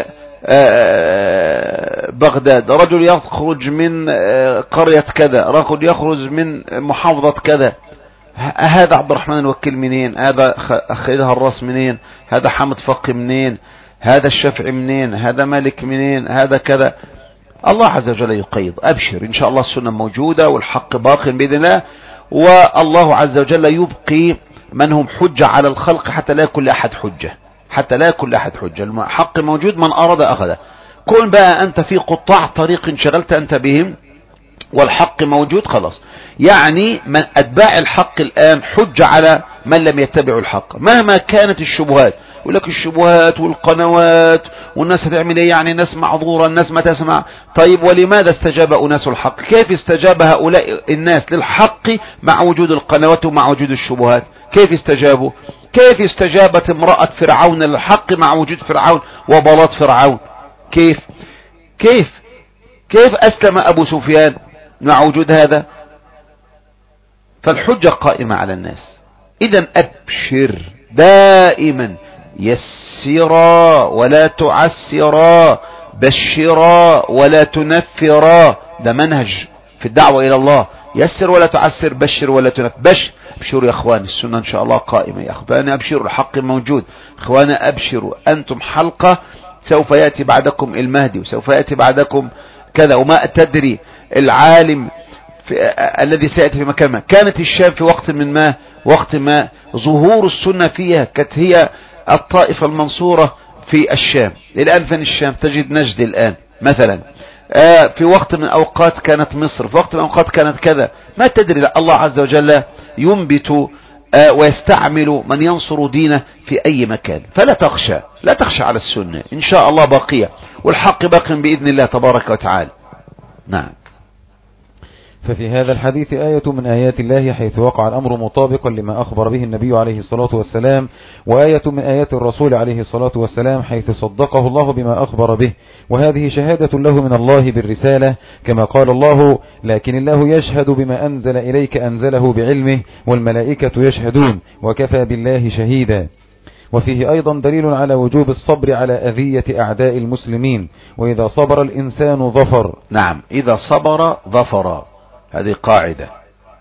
بغداد، رجل يخرج من قرية كذا، رجل يخرج من محافظة كذا، هذا عبد الرحمن الوكيل منين، هذا خالد الراس منين، هذا حامد فقي منين، هذا الشافعي منين، هذا مالك منين، هذا كذا. الله عز وجل يقيض. أبشر إن شاء الله السنة موجودة والحق باق بإذن الله، والله عز وجل يبقي من هم حجة على الخلق حتى لا يكون لأحد حجة، حتى لا يكون لأحد حجة. الحق موجود، من أراد أخذه. كون بقى أنت في قطاع طريق انشغلت أنت بهم والحق موجود خلاص. يعني من أتباع الحق الآن حجة على من لم يتبعوا الحق مهما كانت الشبهات. يقول لك الشبهات والقنوات والناس هتعمل ايه، يعني الناس معذورة، الناس ما تسمع. طيب ولماذا استجاب أناس الحق؟ كيف استجاب هؤلاء الناس للحق مع وجود القنوات ومع وجود الشبهات؟ كيف استجابوا؟ كيف استجابت امرأة فرعون للحق مع وجود فرعون وبلاط فرعون؟ كيف كيف كيف أسلم أبو سفيان مع وجود هذا؟ فالحجة قائمة على الناس. إذن أبشر دائما، يسرا ولا تعسرا، بشرا ولا تنفرا. ده منهج في الدعوة إلى الله، يسر ولا تعسر، بشر ولا تنفر. بشر ابشروا يا اخوان، السنة ان شاء الله قائمة يا اخوان، ابشروا الحق موجود. اخوانا ابشروا، انتم حلقة، سوف يأتي بعدكم المهدي وسوف يأتي بعدكم كذا، وما تدري العالم في الذي سيأتي في مكان ما. كانت الشام في وقت من ما وقت ما ظهور السنة فيها كانت هي الطائفة المنصورة في الشام. الآن فين الشام؟ تجد نجد الآن مثلا. في وقت من الأوقات كانت مصر، في وقت من الأوقات كانت كذا، ما تدري. الله عز وجل ينبت ويستعمل من ينصر دينه في أي مكان. فلا تخشى، لا تخشى على السنة، إن شاء الله باقية، والحق باق بإذن الله تبارك وتعالى. نعم. ففي هذا الحديث آية من آيات الله حيث وقع الأمر مطابقا لما أخبر به النبي عليه الصلاة والسلام، وآية من آيات الرسول عليه الصلاة والسلام حيث صدقه الله بما أخبر به، وهذه شهادة له من الله بالرسالة، كما قال الله: لكن الله يشهد بما أنزل إليك أنزله بعلمه والملائكة يشهدون وكفى بالله شهيدا. وفيه أيضا دليل على وجوب الصبر على أذية أعداء المسلمين، وإذا صبر الإنسان ظفر. نعم، إذا صبر ظفر، هذه قاعدة،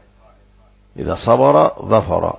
إذا صبر ظفر،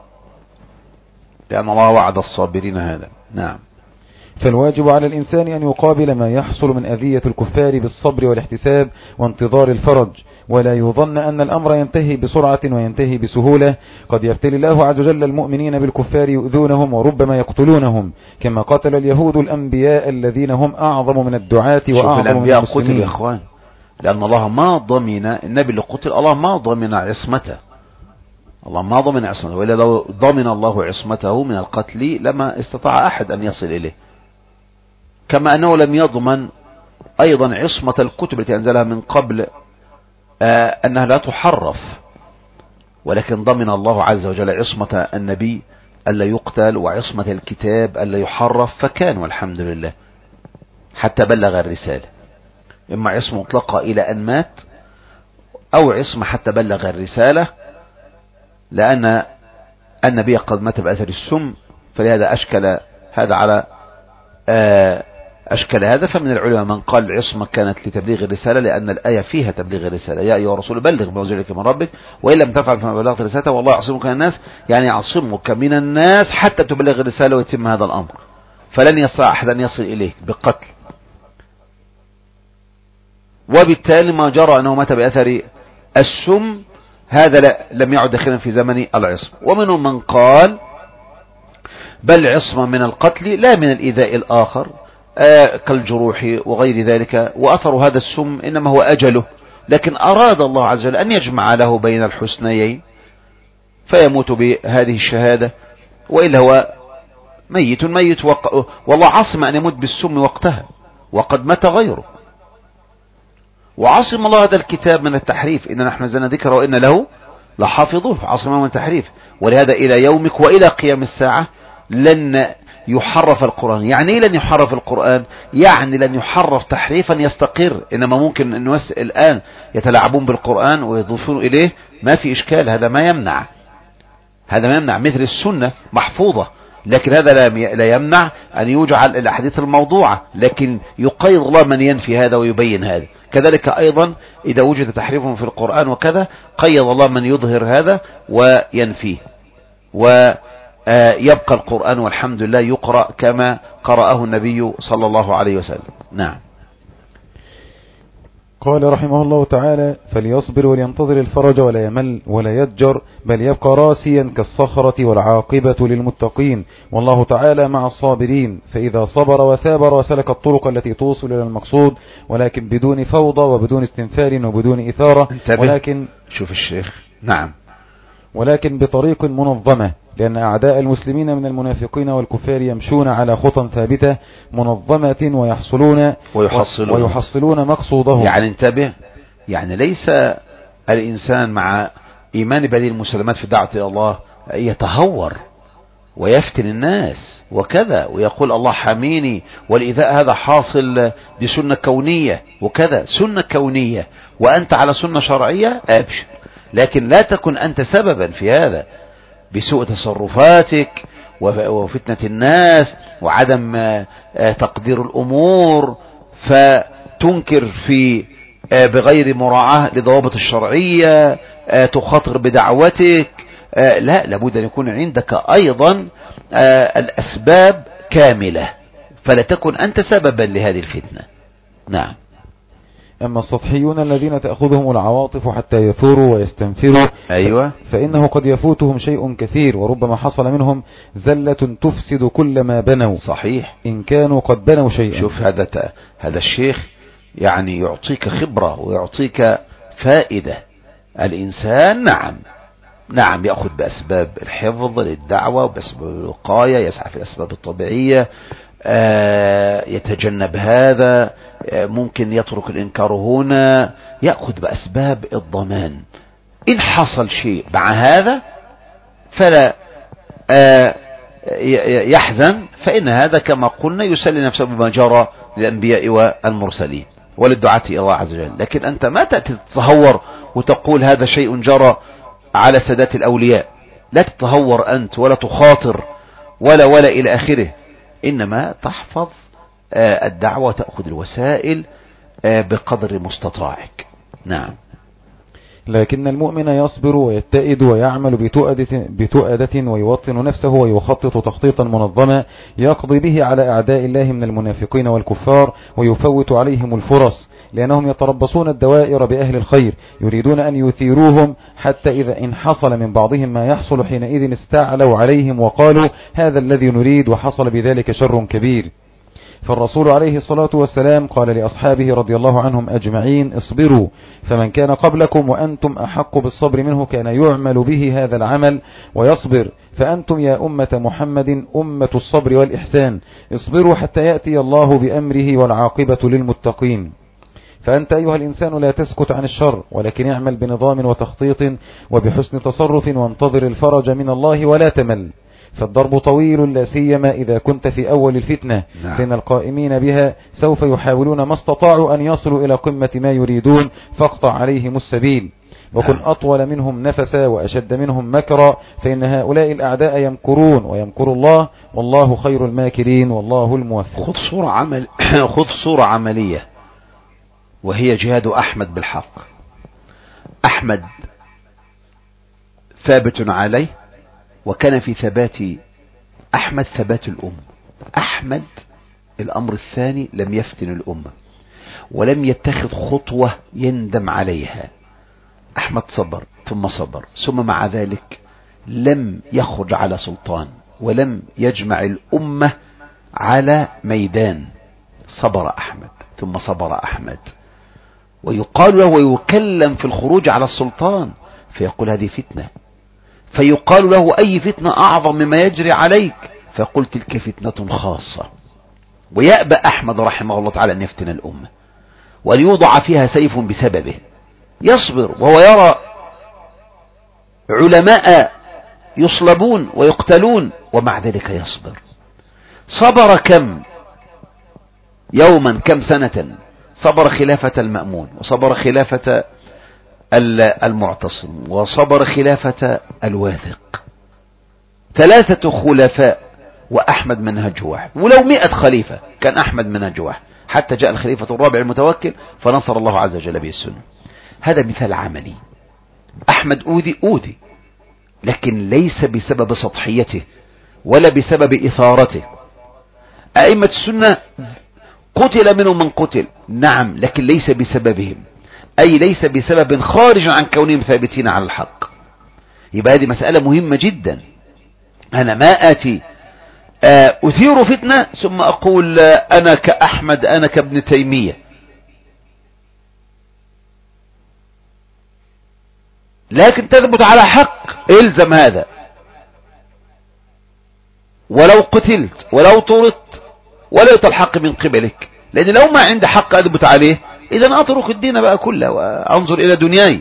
لأن الله وعد الصابرين هذا. نعم. فالواجب على الإنسان أن يقابل ما يحصل من أذية الكفار بالصبر والاحتساب وانتظار الفرج، ولا يظن أن الأمر ينتهي بسرعة وينتهي بسهولة. قد يبتلي الله عز وجل المؤمنين بالكفار يؤذونهم وربما يقتلونهم، كما قتل اليهود الأنبياء الذين هم أعظم من الدعاة وأعظم من المسلمين. قتلوا يا إخوان، لأن الله ما ضمن النبي اللي قتل، الله ما ضمن عصمته، الله ما ضمن عصمته، وإلا لو ضمن الله عصمته من القتل لما استطاع أحد أن يصل إليه. كما أنه لم يضمن أيضا عصمة الكتب التي أنزلها من قبل آه أنها لا تحرف، ولكن ضمن الله عز وجل عصمة النبي ألا يقتل، وعصمة الكتاب ألا يحرف، فكان والحمد لله حتى بلغ الرسالة. إما عصمة مطلقة إلى أن مات، أو عصمة حتى بلغ الرسالة، لأن النبي قد مات بأثر السم، فلهذا أشكل هذا على أشكل هذا. فمن العلماء من قال العصمة كانت لتبليغ الرسالة، لأن الآية فيها تبليغ الرسالة: يا أيها الرسول بلغ ما أنزل إليك من ربك وإن لم تفعل فما بلغت رسالته والله يعصمك من الناس، يعني يعصمك من الناس حتى تبلغ الرسالة ويتم هذا الأمر، فلن يستطيع أحد أن يصل إليك بقتل. وبالتالي ما جرى أنه مات بأثر السم هذا لا لم يعد داخلا في زمن العصم. ومنهم من قال بل عصمة من القتل لا من الإيذاء الآخر آه كالجروح وغير ذلك، وأثر هذا السم إنما هو أجله، لكن أراد الله عز وجل أن يجمع له بين الحسنيين فيموت بهذه الشهادة، وإلا هو ميت ميت وق... والله عصم أن يموت بالسم وقتها وقد مات غيره. وعصم الله هذا الكتاب من التحريف: إن نحن نزلنا ذكر وإن له لحافظون، عصم من التحريف. ولهذا إلى يومك وإلى قيام الساعة لن يحرف القرآن. يعني إيه لن يحرف القرآن؟ يعني لن يحرف تحريفا يستقر. إنما ممكن الناس الآن يتلاعبون بالقرآن ويضيفون إليه، ما في إشكال، هذا ما يمنع، هذا ما يمنع، مثل السنة محفوظة، لكن هذا لا يمنع أن يجعل الأحاديث الموضوعة، لكن يقيض الله من ينفي هذا ويبين هذا. كذلك أيضا إذا وجد تحريف في القرآن وكذا قيض الله من يظهر هذا وينفيه، ويبقى القرآن والحمد لله يقرأ كما قرأه النبي صلى الله عليه وسلم. نعم. قال رحمه الله تعالى: فليصبر ولينتظر الفرج ولا يمل ولا يتجر، بل يبقى راسيا كالصخرة، والعاقبة للمتقين، والله تعالى مع الصابرين. فإذا صبر وثابر وسلك الطرق التي توصل إلى المقصود، ولكن بدون فوضى وبدون استنفار وبدون إثارة، ولكن شوف الشيخ. نعم. ولكن بطريق منظمة، لأن أعداء المسلمين من المنافقين والكفار يمشون على خطى ثابتة منظمة ويحصلون ويحصلون, ويحصلون مقصودهم. يعني انتبه، يعني ليس الإنسان مع إيمان بهذه المسلمات في الدعوة إلى الله يتهور ويفتن الناس وكذا ويقول الله حميني، والإيذاء هذا حاصل، دي سنة كونية وكذا، سنة كونية وأنت على سنة شرعية أبشر، لكن لا تكن أنت سببا في هذا بسوء تصرفاتك وفتنة الناس وعدم تقدير الأمور، فتنكر في بغير مراعاة لضوابط الشرعية، تخاطر بدعوتك. لا، لابد أن يكون عندك أيضا الأسباب كاملة، فلا تكن أنت سببا لهذه الفتنة. نعم. أما السطحيون الذين تأخذهم العواطف حتى يثوروا ويستنفروا أيوة. فإنه قد يفوتهم شيء كثير، وربما حصل منهم زلة تفسد كل ما بنوا. صحيح. إن كانوا قد بنوا شيئا. شوف هذا هذا الشيخ يعني يعطيك خبرة ويعطيك فائدة. الإنسان نعم نعم يأخذ بأسباب الحفظ للدعوة وبأسباب الوقاية، يسعى في الأسباب الطبيعية، يتجنب هذا، ممكن يترك الإنكار هنا، يأخذ بأسباب الضمان. إن حصل شيء مع هذا فلا يحزن، فإن هذا كما قلنا يسلي نفسه بما جرى للأنبياء والمرسلين وللدعاة إلى الله عز وجل. لكن أنت ما تأتي تتهور وتقول هذا شيء جرى على سادات الأولياء، لا تتهور أنت ولا تخاطر ولا ولا إلى آخره، إنما تحفظ الدعوة وتأخذ الوسائل بقدر مستطاعك. نعم. لكن المؤمن يصبر ويتئد ويعمل بتؤدة, بتؤدة ويوطن نفسه ويخطط تخطيطا منظما يقضي به على أعداء الله من المنافقين والكفار ويفوت عليهم الفرص، لأنهم يتربصون الدوائر بأهل الخير يريدون أن يثيروهم، حتى إذا إن حصل من بعضهم ما يحصل حينئذ استعلوا عليهم وقالوا هذا الذي نريد، وحصل بذلك شر كبير. فالرسول عليه الصلاة والسلام قال لأصحابه رضي الله عنهم أجمعين اصبروا، فمن كان قبلكم وأنتم أحق بالصبر منه كان يعمل به هذا العمل ويصبر، فأنتم يا أمة محمد أمة الصبر والإحسان، اصبروا حتى يأتي الله بأمره والعاقبة للمتقين. فأنت أيها الإنسان لا تسكت عن الشر، ولكن اعمل بنظام وتخطيط وبحسن تصرف، وانتظر الفرج من الله ولا تمل، فالضرب طويل لا سيما إذا كنت في أول الفتنة. نعم. فإن القائمين بها سوف يحاولون ما استطاعوا أن يصلوا إلى قمة ما يريدون، فاقطع عليهم السبيل، وكن نعم. أطول منهم نفسا وأشد منهم مكرا، فإن هؤلاء الأعداء يمكرون ويمكر الله والله خير الماكرين والله الموفق. خذ صورة عمل خذ صورة عملية وهي جهاد أحمد بالحق. أحمد ثابت عليه، وكان في ثبات أحمد ثبات الأمة. أحمد الأمر الثاني لم يفتن الأمة ولم يتخذ خطوة يندم عليها. أحمد صبر ثم صبر، ثم مع ذلك لم يخرج على سلطان ولم يجمع الأمة على ميدان. صبر أحمد ثم صبر أحمد، ويقال له ويكلم في الخروج على السلطان فيقول هذه فتنة، فيقال له أي فتنة أعظم مما يجري عليك، فيقول تلك فتنة خاصة. ويأبى أحمد رحمه الله تعالى أن يفتن الأمة وأن يوضع فيها سيف بسببه، يصبر وهو يرى علماء يصلبون ويقتلون ومع ذلك يصبر. صبر كم يوما كم سنة، صبر خلافة المأمون، وصبر خلافة المعتصم، وصبر خلافة الواثق. ثلاثة خلفاء وأحمد منهج واحد، ولو مئة خليفة كان أحمد منهج واحد، حتى جاء الخليفة الرابع المتوكل فنصر الله عز وجل به السنة. هذا مثال عملي. أحمد أوذي أوذي لكن ليس بسبب سطحيته ولا بسبب إثارته. أئمة السنة قتل منهم من قتل، نعم، لكن ليس بسببهم، أي ليس بسبب خارج عن كونهم ثابتين على الحق. يبقى هذه مسألة مهمة جدا. أنا ما آتي أثير فتنة ثم أقول أنا كأحمد أنا كابن تيمية، لكن تثبت على حق إلزم هذا، ولو قتلت ولو طردت ولا يتلحق من قبلك، لأن لو ما عند حق أثبت عليه إذا أترك الدين بقى كله وأنظر إلى دنياي.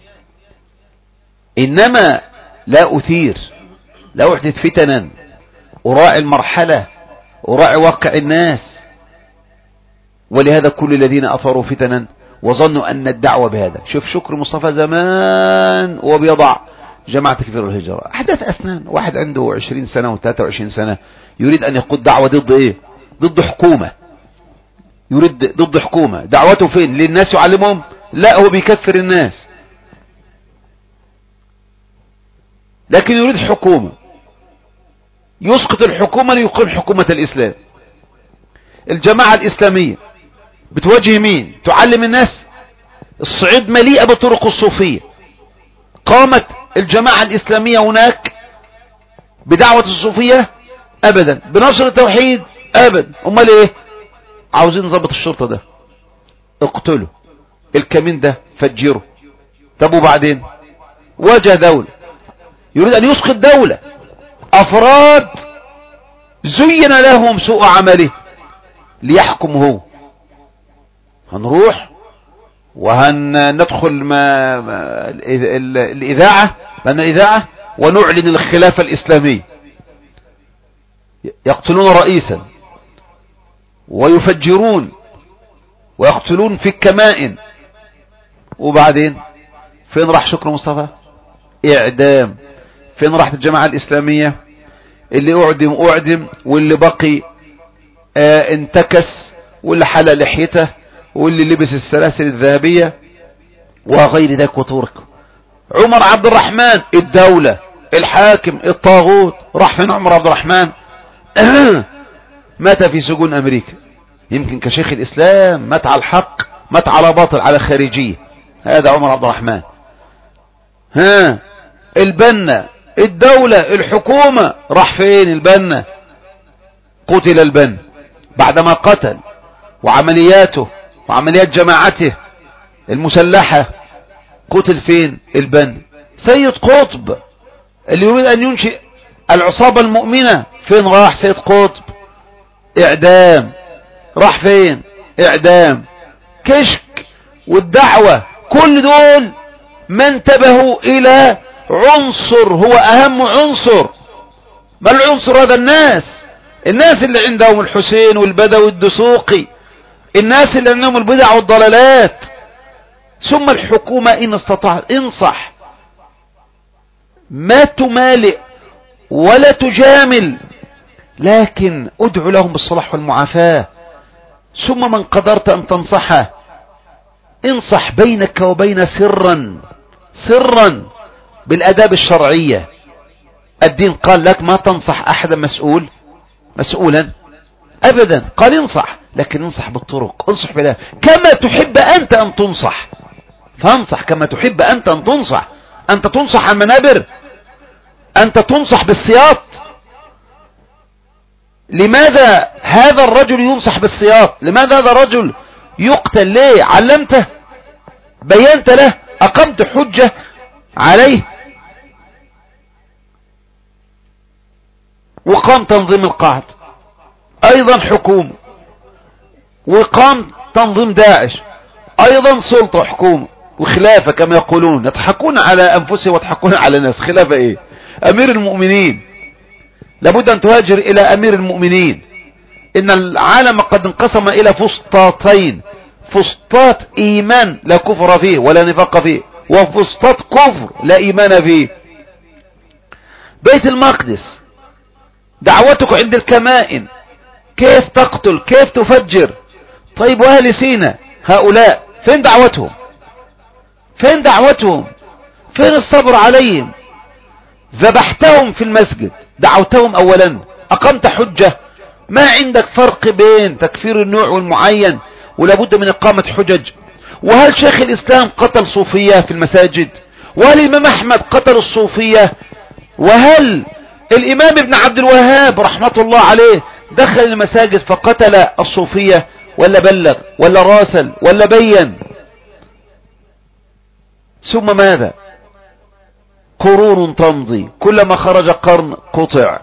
إنما لا أثير، لا أحدث فتنا، أراعي المرحلة، أراعي واقع الناس. ولهذا كل الذين أثاروا فتنا وظنوا أن الدعوة بهذا، شوف شكر مصطفى زمان وبيضع جماعة تكفير الهجرة، أحداث أسنان، واحد عنده عشرين سنة وثلاثة وعشرين سنة يريد أن يقود دعوة ضد إيه؟ ضد حكومة، يريد ضد حكومة. دعوته فين؟ للناس يعلمهم؟ لا، هو بيكفر الناس، لكن يريد حكومة، يسقط الحكومة ليقيم حكومة الإسلام. الجماعة الإسلامية بتواجه مين؟ تعلم الناس. الصعيد مليئة بطرق الصوفية. قامت الجماعة الإسلامية هناك بدعوة الصوفية؟ أبدا. بنشر التوحيد؟ أبدا. أمال إيه؟ عاوزين نظبط الشرطة ده، اقتله، الكمين ده فجره. طب وبعدين؟ واجه دولة، يريد أن يسقط دولة، أفراد زين لهم سوء عمله ليحكم هو. هنروح وهندخل ما ما الإذاعة لأن الإذاعة ونعلن الخلافة الإسلامية. يقتلون رئيسا ويفجرون ويقتلون في الكمائن. وبعدين فين راح شكر مصطفى؟ إعدام. فين راحت الجماعة الإسلامية؟ اللي أعدم أعدم، واللي بقي آه انتكس، واللي حلى لحيته، واللي لبس السلاسل الذهبية وغير ذلك وطرق. عمر عبد الرحمن، الدولة، الحاكم، الطاغوت. راح فين عمر عبد الرحمن؟ مات في سجون أمريكا. يمكن كشيخ الإسلام مات على الحق، مات على باطل، على خارجية. هذا عمر عبد الرحمن. ها البنا، الدولة، الحكومة، راح فين البنا؟ قتل البنا بعدما قتل، وعملياته وعمليات جماعته المسلحة. قتل فين البنا؟ سيد قطب اللي يريد أن ينشئ العصابة المؤمنة، فين راح سيد قطب؟ إعدام. راح فين؟ إعدام. كشك والدعوة، كل دول ما انتبهوا إلى عنصر هو أهم عنصر. ما العنصر هذا؟ الناس. الناس اللي عندهم الحسين والبدوي الدسوقي، الناس اللي عندهم البدع والضلالات. ثم الحكومة إن استطاعت انصح، ما تمالئ ولا تجامل، لكن ادعو لهم بالصلاح والمعافاة. ثم من قدرت أن تنصحه انصح بينك وبين سرا سرا بالأداب الشرعية. الدين قال لك ما تنصح أحدا مسؤول مسؤولا أبدا، قال انصح، لكن انصح بالطرق، انصح بالله كما تحب أنت أن تنصح. فانصح كما تحب أنت أن تنصح. أنت تنصح عن منابر، أنت تنصح بالسياط. لماذا هذا الرجل ينصح بالسياط؟ لماذا هذا الرجل يقتل؟ ليه؟ علمته، بينت له، أقمت حجة عليه. وقام تنظيم القاعدة أيضا حكومة، وقام تنظيم داعش أيضا سلطة حكومة وخلافة كما يقولون، يضحكون على أنفسهم ويضحكون على الناس. خلافة إيه؟ أمير المؤمنين، لابد أن تهاجر إلى أمير المؤمنين. إن العالم قد انقسم إلى فسطاطين، فسطاط إيمان لا كفر فيه ولا نفاق فيه، وفسطاط كفر لا إيمان فيه. بيت المقدس دعوتك عند الكمائن، كيف تقتل، كيف تفجر. طيب وأهل سينا هؤلاء فين دعوتهم؟ فين دعوتهم؟ فين الصبر عليهم؟ ذبحتهم في المسجد، دعوتهم أولا، أقمت حجة. ما عندك فرق بين تكفير النوع والمعين، ولابد من إقامة حجج. وهل شيخ الإسلام قتل صوفية في المساجد؟ وهل الإمام أحمد قتل الصوفية؟ وهل الإمام ابن عبد الوهاب رحمة الله عليه دخل المساجد فقتل الصوفية؟ ولا بلغ ولا راسل ولا بين؟ ثم ماذا؟ قرون تمضي، كلما خرج قرن قطع.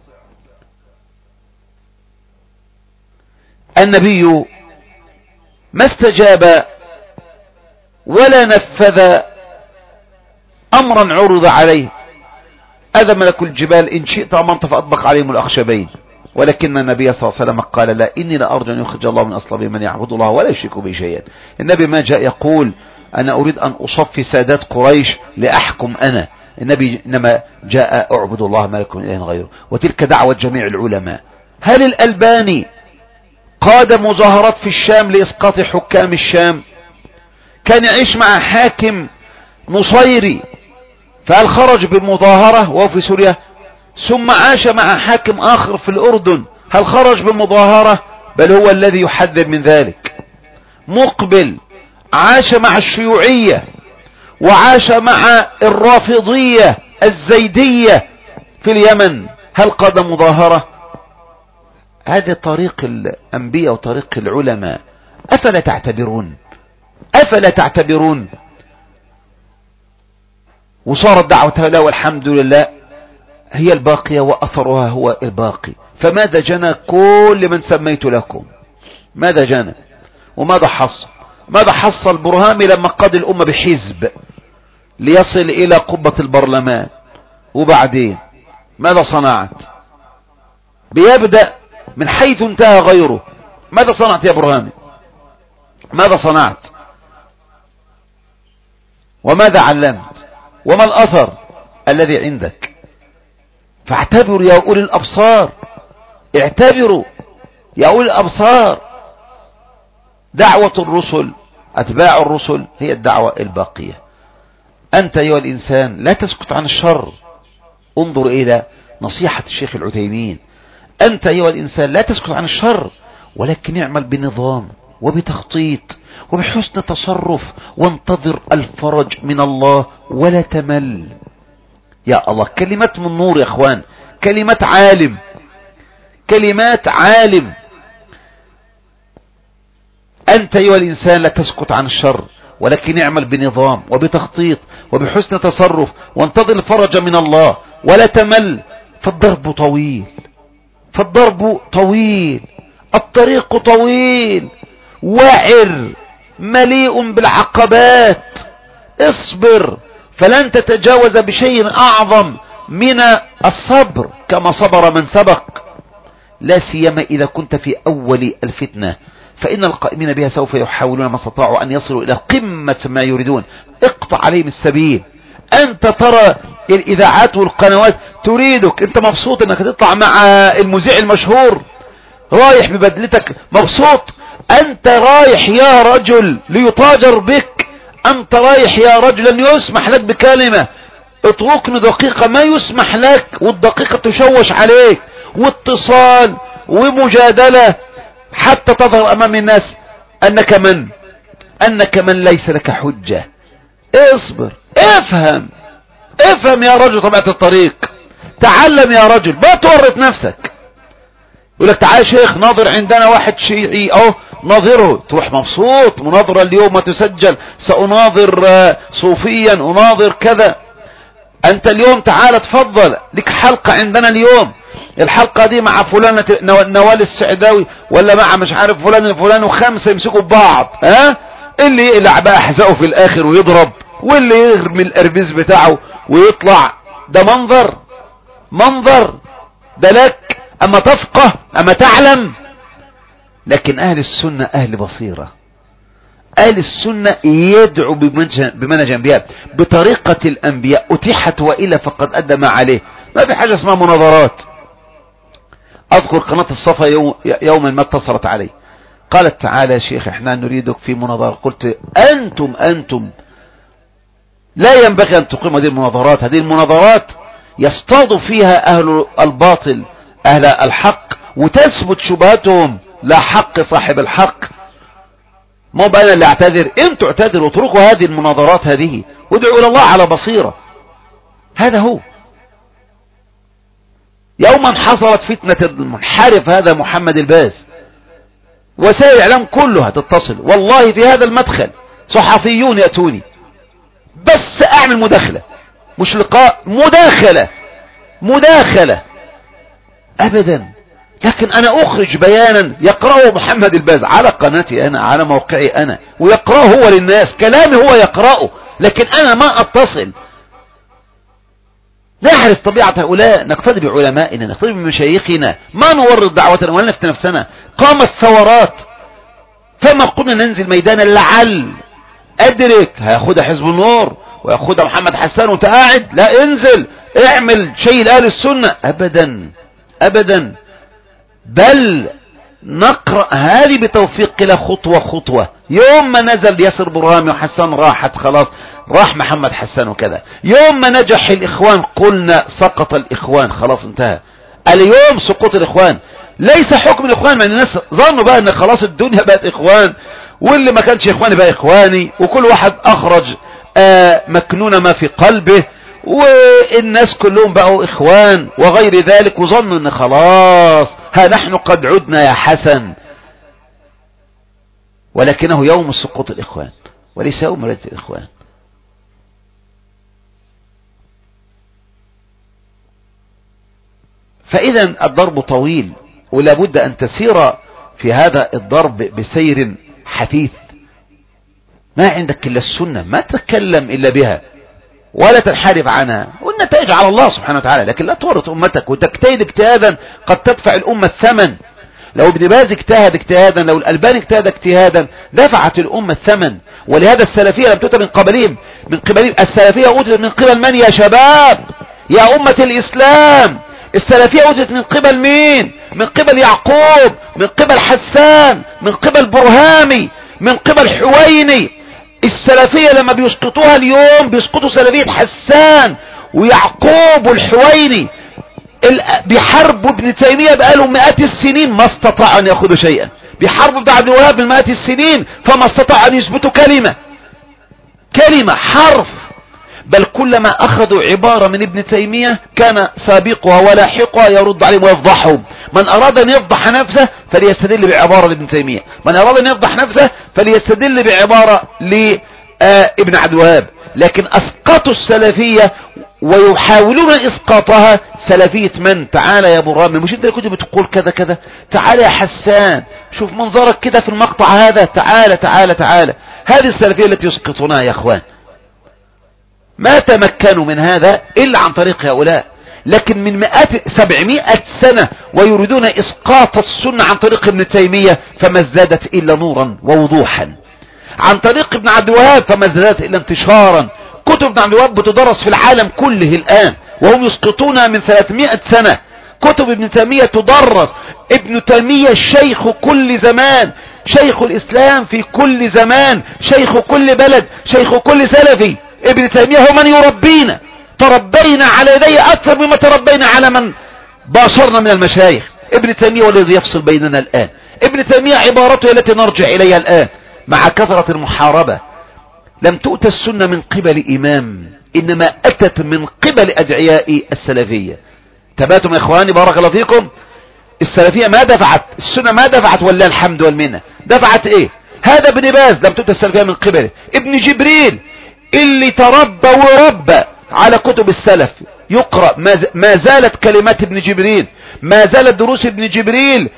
النبي ما استجاب ولا نفذ أمرا عرض عليه. هذا ملك الجبال إن شئت أمرت فأطبق عليهم الأخشبين، ولكن النبي صلى الله عليه وسلم قال لا، إني لأرجو أن يخرج الله من أصلاب من يعبد الله ولا يشرك به شيئا. النبي ما جاء يقول أنا أريد أن أصفي سادات قريش لأحكم أنا. النبي إنما جاء أعبد الله ما لكم من إله غيره. وتلك دعوة جميع العلماء. هل الألباني قاد مظاهرات في الشام لإسقاط حكام الشام؟ كان يعيش مع حاكم نصيري، فهل خرج بمظاهرة وهو في سوريا؟ ثم عاش مع حاكم آخر في الأردن، هل خرج بمظاهرة؟ بل هو الذي يحذر من ذلك. مقبل عاش مع الشيوعية وعاش مع الرافضية الزيدية في اليمن، هل قاد مظاهرة؟ هذا طريق الأنبياء وطريق العلماء. أفلا تعتبرون أفلا تعتبرون وصارت دعوتها له والحمد لله هي الباقية وأثرها هو الباقي. فماذا جنى كل من سميت لكم؟ ماذا جنى وماذا حصل؟ ماذا حصل برهامي لما قاد الأمة بحزب ليصل إلى قبة البرلمان؟ وبعدين ماذا صنعت؟ بيبدأ من حيث انتهى غيره. ماذا صنعت يا برهامي؟ ماذا صنعت؟ وماذا علمت؟ وما الأثر الذي عندك؟ فاعتبروا يا أولي الأبصار، اعتبروا يا أولي الأبصار. دعوة الرسل أتباع الرسل هي الدعوة الباقية. أنت أيها الإنسان لا تسكت عن الشر. انظر إلى نصيحة الشيخ العثيمين. أنت أيها الإنسان لا تسكت عن الشر، ولكن اعمل بنظام وبتخطيط وبحسن تصرف، وانتظر الفرج من الله ولا تمل. يا الله، كلمات من نور يا اخوان، كلمات عالم، كلمات عالم. أنت أيها الإنسان لا تسكت عن الشر، ولكن اعمل بنظام وبتخطيط وبحسن تصرف، وانتظر الفرج من الله ولا تمل. فالضرب طويل، فالضرب طويل، الطريق طويل، وعر مليء بالعقبات. اصبر فلن تتجاوز بشيء أعظم من الصبر كما صبر من سبق، لا سيما إذا كنت في أول الفتنة، فإن القائمين بها سوف يحاولون ما استطاعوا أن يصلوا إلى قمة ما يريدون. اقطع عليهم السبيل. أنت ترى الإذاعات والقنوات تريدك، أنت مبسوط أنك تطلع مع المذيع المشهور، رايح ببدلتك مبسوط. أنت رايح يا رجل ليتاجر بك، أنت رايح يا رجل لن يسمح لك بكلمة، اتركني دقيقة ما يسمح لك، والدقيقة تشوش عليك، واتصال ومجادلة حتى تظهر أمام الناس أنك من أنك من ليس لك حجة. اصبر، افهم افهم يا رجل طبيعة الطريق، تعلم يا رجل، ما تورط نفسك. يقول لك تعال شيخ ناظر عندنا واحد شيعي اهو ناظره، تروح مبسوط، مناظرة اليوم ما تسجل، سأناظر صوفيا، اناظر كذا. انت اليوم تعال تفضل لك حلقة عندنا اليوم، الحلقة دي مع فلان نوال السعداوي ولا مع مش عارف فلان الفلان، وخمسة يمسكوا ببعض، ها اللي يقلع بقى حذائه في الاخر ويضرب، واللي يرمي الاربيز بتاعه ويطلع. ده منظر منظر ده لك اما تفقه اما تعلم. لكن اهل السنة اهل بصيرة، اهل السنة يدعو بمنهج الانبياء بطريقة الانبياء، اتيحت وإلا فقد ادى ما عليه. ما في حاجة اسمها مناظرات. اذكر قناة الصفا يوم يوما ما اتصلت علي، قالت تعالى يا شيخ احنا نريدك في مناظرة. قلت انتم انتم لا ينبغي ان تقيموا هذه المناظرات. هذه المناظرات يصطاد فيها اهل الباطل اهل الحق، وتثبت شبهاتهم لا حق صاحب الحق. مو بقى انا اللي اعتذر، انتوا اعتذروا، اتركوا هذه المناظرات هذه وادعوا الى الله على بصيرة. هذا هو. يوما حصلت فتنة المنحرف هذا محمد الباز، وسائل الاعلام كلها تتصل، والله في هذا المدخل صحفيون يأتوني، بس اعمل مداخلة مش لقاء، مداخلة مداخلة ابدا. لكن انا اخرج بيانا يقرأه محمد الباز على قناتي انا، على موقعي انا، ويقرأه هو للناس، كلامي هو يقرأه، لكن انا ما اتصل. نعرف طبيعة هؤلاء، نقتدي بعلمائنا، نقتدي بمشايخنا، ما نورط دعوتنا ولا نفتي نفسنا. قامت ثورات فما قلنا ننزل ميدانا لعل ادرك هياخدها حزب النور وياخدها محمد حسان وانت قاعد، لا انزل اعمل شيء لأهل السنة، ابدا ابدا. بل نقرأ هذه بتوفيق الله خطوة خطوة. يوم ما نزل ياسر برهامي وحسان راحت خلاص، راح محمد حسان وكذا. يوم ما نجح الإخوان قلنا سقط الإخوان، خلاص انتهى. اليوم سقوط الإخوان ليس حكم الإخوان، من الناس ظنوا بقى ان خلاص الدنيا بقت إخوان واللي ما كانش إخواني بقى إخواني، وكل واحد أخرج آه مكنون ما في قلبه، والناس كلهم بقوا إخوان وغير ذلك، وظنوا أن خلاص ها نحن قد عدنا يا حسن. ولكنه يوم سقوط الإخوان وليس يوم ولادة الإخوان. فإذا الضرب طويل، ولا بد أن تسير في هذا الضرب بسير حثيث. ما عندك إلا السنة، ما تتكلم إلا بها ولا تنحرف عنها، والنتائج على الله سبحانه وتعالى. لكن لا تورط أمتك وتجتهد اجتهادا قد تدفع الأمة الثمن. لو ابن باز اجتهد اجتهادا، لو الألباني اجتهد اجتهادا، دفعت الأمة الثمن. ولهذا السلفية لم تؤتى من قبلهم من قبلهم السلفية أوتت من قبل من يا شباب يا أمة الإسلام؟ السلفية أوتت من قبل مين؟ من قبل يعقوب، من قبل حسان، من قبل برهامي، من قبل حويني. السلفية لما بيسقطوها اليوم بيسقطوا سلفية حسان ويعقوب والحويني. بيحاربوا ابن تيمية بقالهم مئات السنين ما استطاعوا ان ياخذوا شيئا، بيحاربوا ابن عبد الوهاب من مئات السنين فما استطاعوا ان يثبتوا كلمة كلمة حرف. بل كلما اخذوا عبارة من ابن تيمية كان سابقها ولاحقها يرد عليهم ويفضحهم. من اراد ان يفضح نفسه فليستدل بعبارة لابن تيمية، من اراد ان يفضح نفسه فليستدل بعبارة لابن عبد الوهاب. لكن اسقطوا السلفية ويحاولون اسقاطها سلفية من؟ تعالى يا ابو رامي، مش انت اللي كنت بتقول كذا كذا؟ تعالى يا حسان، شوف منظرك كده في المقطع هذا، تعالى تعالى تعالى. هذه السلفية التي يسقطونها يا اخوان. ما تمكنوا من هذا الا عن طريق هؤلاء. لكن من مئات سبعمائة سنة ويريدون اسقاط السنة عن طريق ابن تيمية، فما ازدادت الا نورا ووضوحا. عن طريق ابن عبد الوهاب فما ازدادت الا انتشارا. كتب ابن عبد الوهاب بتدرس في العالم كله الآن وهم يسقطونها من ثلاثمائة سنة. كتب ابن تيمية تدرس. ابن تيمية شيخ كل زمان، شيخ الإسلام في كل زمان، شيخ كل بلد، شيخ كل سلفي. ابن تيمية هو من يربينا، تربينا على يديه أكثر مما تربينا على من باشرنا من المشايخ. ابن تيمية هو الذي يفصل بيننا الآن. ابن تيمية عبارته التي نرجع إليها الآن مع كثرة المحاربة. لم تؤتى السنة من قبل إمام، إنما أتت من قبل أدعياء السلفية. تباتم يا إخواني بارك الله فيكم. السلفية ما دفعت السنة، ما دفعت ولا الحمد والمنة. دفعت إيه؟ هذا ابن باز لم تؤتى السلفية من قبله. ابن جبريل اللي تربى وربى على كتب السلف يقرأ، ما زالت كلمات ابن جبريل، ما زالت دروس ابن جبريل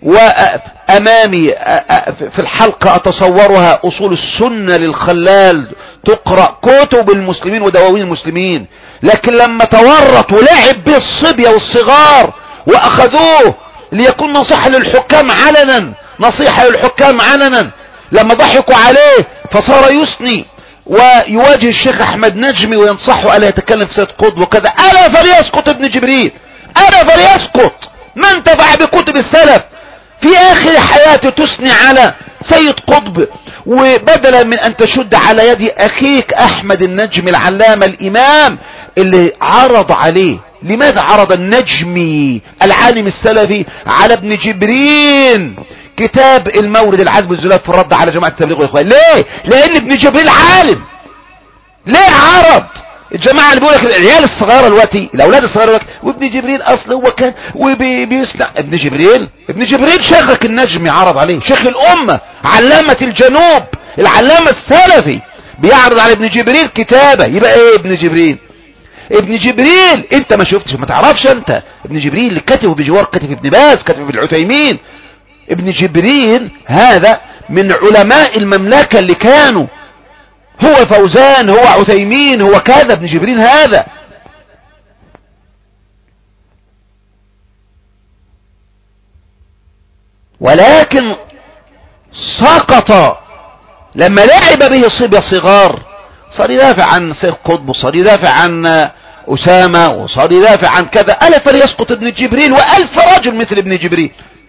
وأمامي في الحلقة أتصورها أصول السنة للخلال تقرأ كتب المسلمين ودواوين المسلمين. لكن لما تورط ولعب به الصبية والصغار وأخذوه ليكون نصيحة للحكام علنا، نصيحة للحكام علنا، لما ضحكوا عليه فصار يثني ويواجه الشيخ أحمد نجمي وينصحه ألا يتكلم في سيد قطب وكذا. ألا فليسقط ابن جبريل، ألا فليسقط. ما انتفع بكتب السلف في آخر حياته تثني على سيد قطب، وبدلا من أن تشد على يد أخيك أحمد النجمي العلامة الإمام اللي عرض عليه. لماذا عرض النجمي العالم السلفي على ابن جبريل كتاب المورد العذب الزلال في الرد على جماعة التبليغ والإخوان؟ ليه؟ لأن ابن جبريل عالم. ليه عرض؟ الجماعة اللي بيقول لك العيال الصغيرة الوقتي، الأولاد الصغيرة الوقتي، وابن جبريل أصل هو كان وبيسلع. ابن جبريل ابن جبريل شيخك النجمي عرض عليه، شيخ الأمة، علامة الجنوب، العلامة السلفي بيعرض على ابن جبريل كتابة. يبقى ايه ابن جبريل؟ ابن جبريل انت ما شفتش، ما تعرفش انت ابن جبريل اللي كتبه بجوار كتب ابن باز، كتب ابن العثيمين. ابن جبريل هذا من علماء المملكة اللي كانوا، هو فوزان، هو عثيمين، هو كذا. ابن جبريل هذا ولكن سقط لما لعب به صبية صغار. صار يدافع عن سيد قطب، وصار يدافع عن أسامة، وصار يدافع عن كذا. ألا فليسقط ابن جبريل وألف رجل مثل ابن جبريل.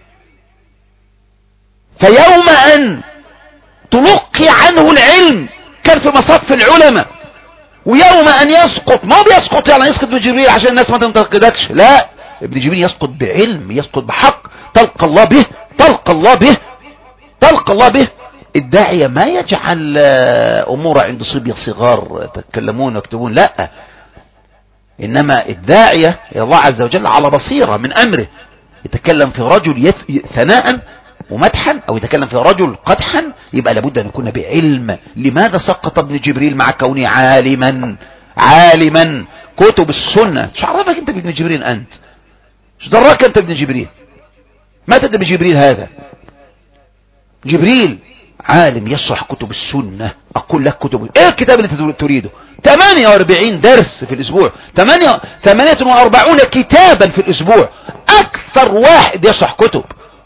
فيوم أن تلقي عنه العلم كان في مصف العلماء، ويوم أن يسقط ما بيسقط يعني يسقط ابن جبريل عشان الناس ما تنتقدكش، لا، ابن جبريل يسقط بعلم، يسقط بحق، تلقى الله به، تلقى الله به، تلقى الله به. الداعية ما يجعل أمور عند صبية صغار يتكلمون ويكتبون، لا، إنما الداعية إلى الله عز وجل على بصيرة من أمره، يتكلم في رجل ثناء ومدحا أو يتكلم في رجل قدحا، يبقى لابد أن يكون بعلم. لماذا سقط ابن جبريل مع كونه عالما عالما كتب السنة؟ مش عرفك أنت بابن جبريل؟ أنت مش دراك أنت ابن جبريل؟ ما تدري بجبريل هذا؟ جبريل عالم يشرح كتب السنة. أقول لك كتب إيه الكتاب اللي أنت تريده؟ ثمانية وأربعين درس في الأسبوع، ثمانية وأربعين كتابا في الأسبوع، أكثر واحد يشرح كتب.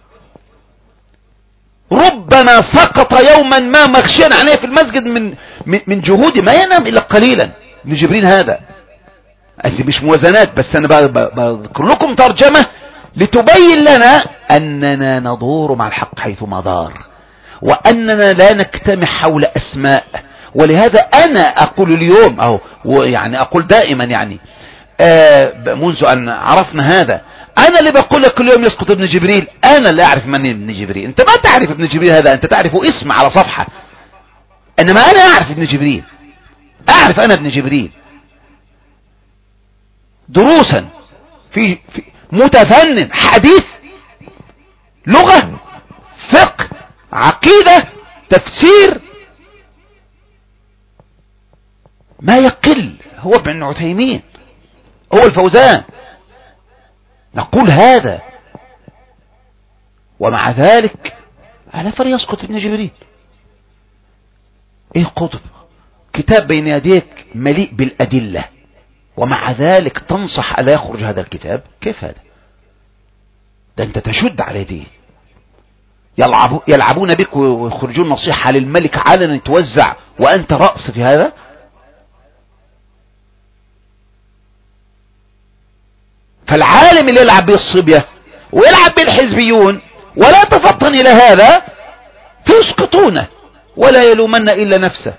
ربما سقط يوما ما مغشيا عليه في المسجد من من جهودي، ما ينام إلا قليلا. ابن جبريل هذا أنت مش موازنات، بس أنا بذكر لكم ترجمة لتبين لنا أننا ندور مع الحق حيثما دار، وأننا لا نجتمع حول أسماء. ولهذا أنا أقول اليوم أو يعني أقول دائما يعني آه منذ أن عرفنا هذا، أنا اللي بقول لك كل يوم يسقط ابن جبريل، أنا اللي أعرف من ابن جبريل. أنت ما تعرف ابن جبريل هذا، أنت تعرفه اسم على صفحة، إنما أنا أعرف ابن جبريل، أعرف أنا ابن جبريل دروسا في, في متفنن، حديث، لغة، فقه، عقيدة، تفسير، ما يقل. هو ابن عثيمين، هو الفوزان، نقول هذا، ومع ذلك على فليسقط ابن جبريل. ايه قطب كتاب بين يديك مليء بالأدلة، ومع ذلك تنصح ألا يخرج هذا الكتاب؟ كيف هذا؟ ده انت تشد على يديه. يلعبو يلعبون بك ويخرجون نصيحة للملك علنا توزع وأنت رأس في هذا. فالعالم اللي يلعب به الصبية ويلعب به الحزبيون ولا تفطن إلى هذا فيسقطونه، ولا يلومن إلا نفسه،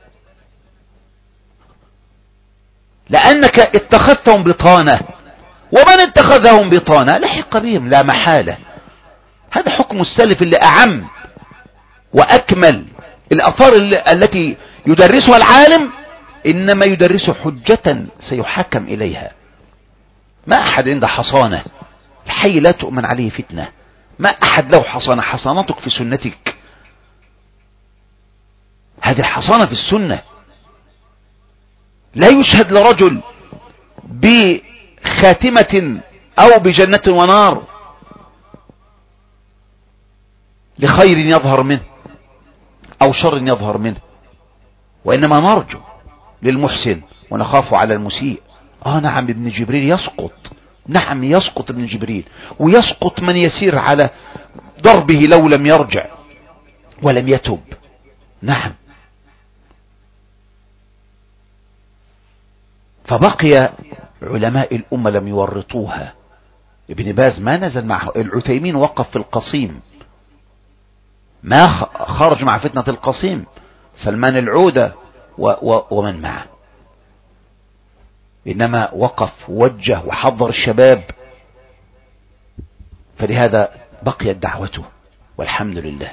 لأنك اتخذتهم بطانة، ومن اتخذهم بطانة لحق بهم لا محالة. هذا حكم السلف اللي أعم وأكمل. الأثار التي يدرسها العالم إنما يدرس حجة سيحكم إليها. ما أحد عنده حصانة، الحي لا تؤمن عليه فتنة. ما أحد له حصانة، حصانتك في سنتك. هذه الحصانة في السنة. لا يشهد لرجل بخاتمة أو بجنة ونار لخير يظهر منه أو شر يظهر منه، وإنما نرجو للمحسن ونخاف على المسيء. آه نعم ابن جبريل يسقط، نعم يسقط ابن جبريل، ويسقط من يسير على ضربه لو لم يرجع ولم يتب. نعم. فبقي علماء الأمة لم يورطوها. ابن باز ما نزل معه، العثيمين وقف في القصيم، ما خرج مع فتنة القصيم، سلمان العودة و و ومن معه، إنما وقف ووجه وحضر الشباب. فلهذا بقيت دعوته والحمد لله،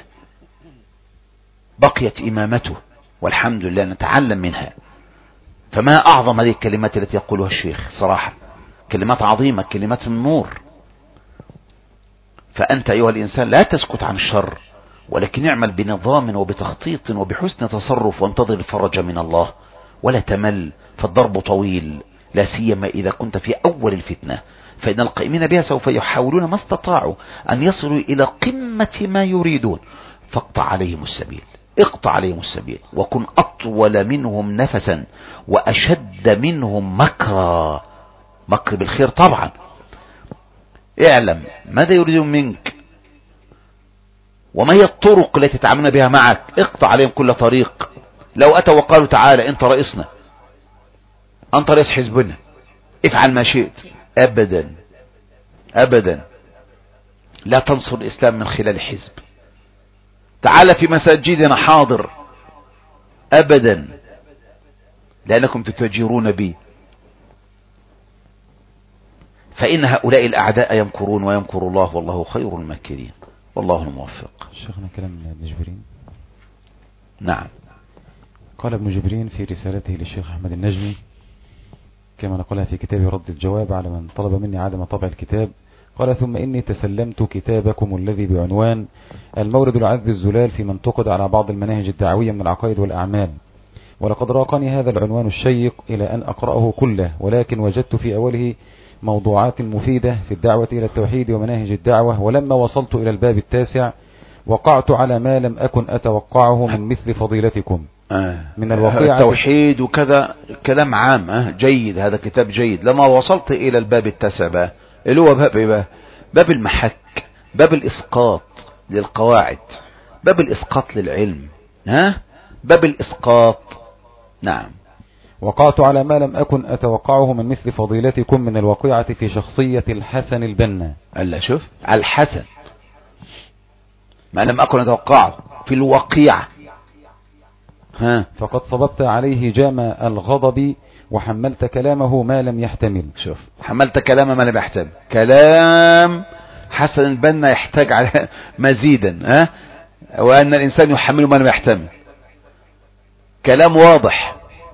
بقيت إمامته والحمد لله، نتعلم منها. فما أعظم هذه الكلمات التي يقولها الشيخ صراحة، كلمات عظيمة، كلمات النور. فأنت أيها الإنسان لا تسكت عن الشر، ولكن اعمل بنظام وبتخطيط وبحسن تصرف، وانتظر الفرج من الله ولا تمل، فالضرب طويل، لا سيما إذا كنت في أول الفتنة، فإن القائمين بها سوف يحاولون ما استطاعوا أن يصلوا إلى قمة ما يريدون، فاقطع عليهم السبيل، اقطع عليهم السبيل، وكن أطول منهم نفسا وأشد منهم مكرا. مكر بالخير طبعا. اعلم ماذا يريدون منك وما هي الطرق التي تتعاملون بها معك، اقطع عليهم كل طريق. لو أتوا وقالوا تعالى أنت رئيسنا، أنت رئيس حزبنا، افعل ما شئت، أبدا أبدا، لا تنصر الإسلام من خلال حزب. تعالى في مساجدنا حاضر، أبدا، لأنكم تتجرون بي. فإن هؤلاء الأعداء يمكرون ويمكر الله والله خير الماكرين، والله الموفق. شيخنا كلام ابن جبريل. نعم. قال ابن جبرين في رسالته للشيخ أحمد النجمي كما نقولها في كتاب رد الجواب على من طلب مني عدم طبع الكتاب، قال: ثم إني تسلمت كتابكم الذي بعنوان المورد العذب الزلال في من انتقد على بعض المناهج الدعوية من العقائد والأعمال، ولقد راقني هذا العنوان الشيق إلى أن أقرأه كله، ولكن وجدت في أوله موضوعات مفيدة في الدعوة إلى التوحيد ومناهج الدعوة، ولما وصلت إلى الباب التاسع وقعت على ما لم أكن أتوقعه من مثل فضيلتكم آه. من الواقعة التوحيد وكذا، كلام عام. آه. جيد، هذا كتاب جيد. لما وصلت إلى الباب التاسع بقى اللي هو باب إيه بقى؟ باب المحك، باب الإسقاط للقواعد، باب الإسقاط للعلم، ها؟ باب الإسقاط. نعم. وقعت على ما لم أكن أتوقعه من مثل فضيلتكم من الواقعة في شخصية الحسن البنا. ألا شوف الحسن ما لم أكن أتوقعه في الواقعة. ها. فقد صببت عليه جام الغضب وحملت كلامه ما لم يحتمل. شوف، حملت كلامه ما لم يحتمل. كلام حسن البنا يحتاج على مزيدا، ها؟ وأن الإنسان يحمله ما لم يحتمل. كلام واضح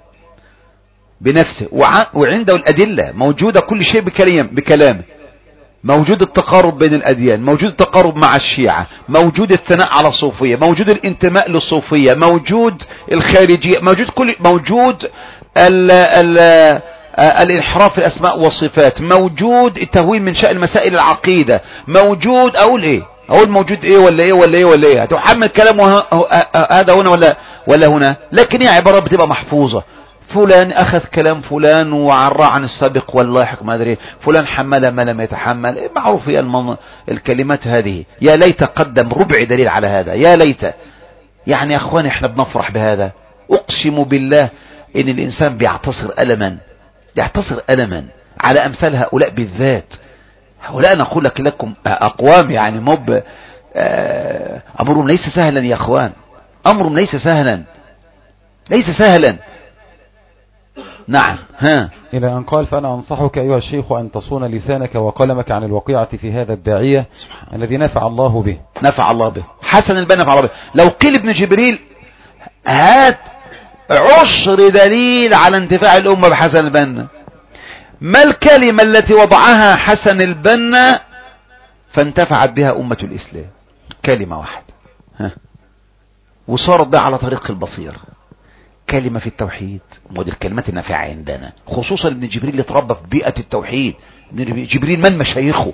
بنفسه وعنده الأدلة موجودة، كل شيء بكلام بكلامه. موجود التقارب بين الأديان، موجود التقارب مع الشيعة، موجود الثناء على الصوفية، موجود الانتماء للصوفية، موجود الخارجية، موجود كل موجود ال ال الانحراف في الأسماء والصفات، موجود التهوين من شأن مسائل العقيدة، موجود. أقول إيه؟ أقول موجود إيه ولا إيه ولا إيه ولا إيه؟ هتحمل كلامه هذا هنا ولا ولا هنا؟ لكن هي عبارة بتبقى محفوظة. فلان أخذ كلام فلان وعرى عن السابق واللاحق ما أدري، فلان حمل ما لم يتحمل، معروف هي المن... الكلمات هذه. يا ليت قدم ربع دليل على هذا، يا ليت. يعني يا أخواني احنا بنفرح بهذا. أقسم بالله إن الإنسان بيعتصر ألما يعتصر ألما على أمثال هؤلاء بالذات. هؤلاء نقول لك لكم أقوام يعني مب أمرهم ليس سهلا يا أخوان، أمرهم ليس سهلا، ليس سهلا. نعم. ها. إلى أن قال: فأنا أنصحك أيها الشيخ أن تصون لسانك وقلمك عن الوقيعة في هذا الداعية الذي نفع الله به. نفع الله به حسن البنا، نفع الله به. لو قيل ابن جبريل هات عشر دليل على انتفاع الأمة بحسن البنا، ما الكلمة التي وضعها حسن البنا فانتفعت بها أمة الإسلام؟ كلمة واحدة، ها، وصارت ده على طريق البصيرة. كلمة في التوحيد، ودي الكلمات النافعة عندنا، خصوصا ابن جبريل اللي تربى في بيئة التوحيد. ابن جبريل من مشايخه،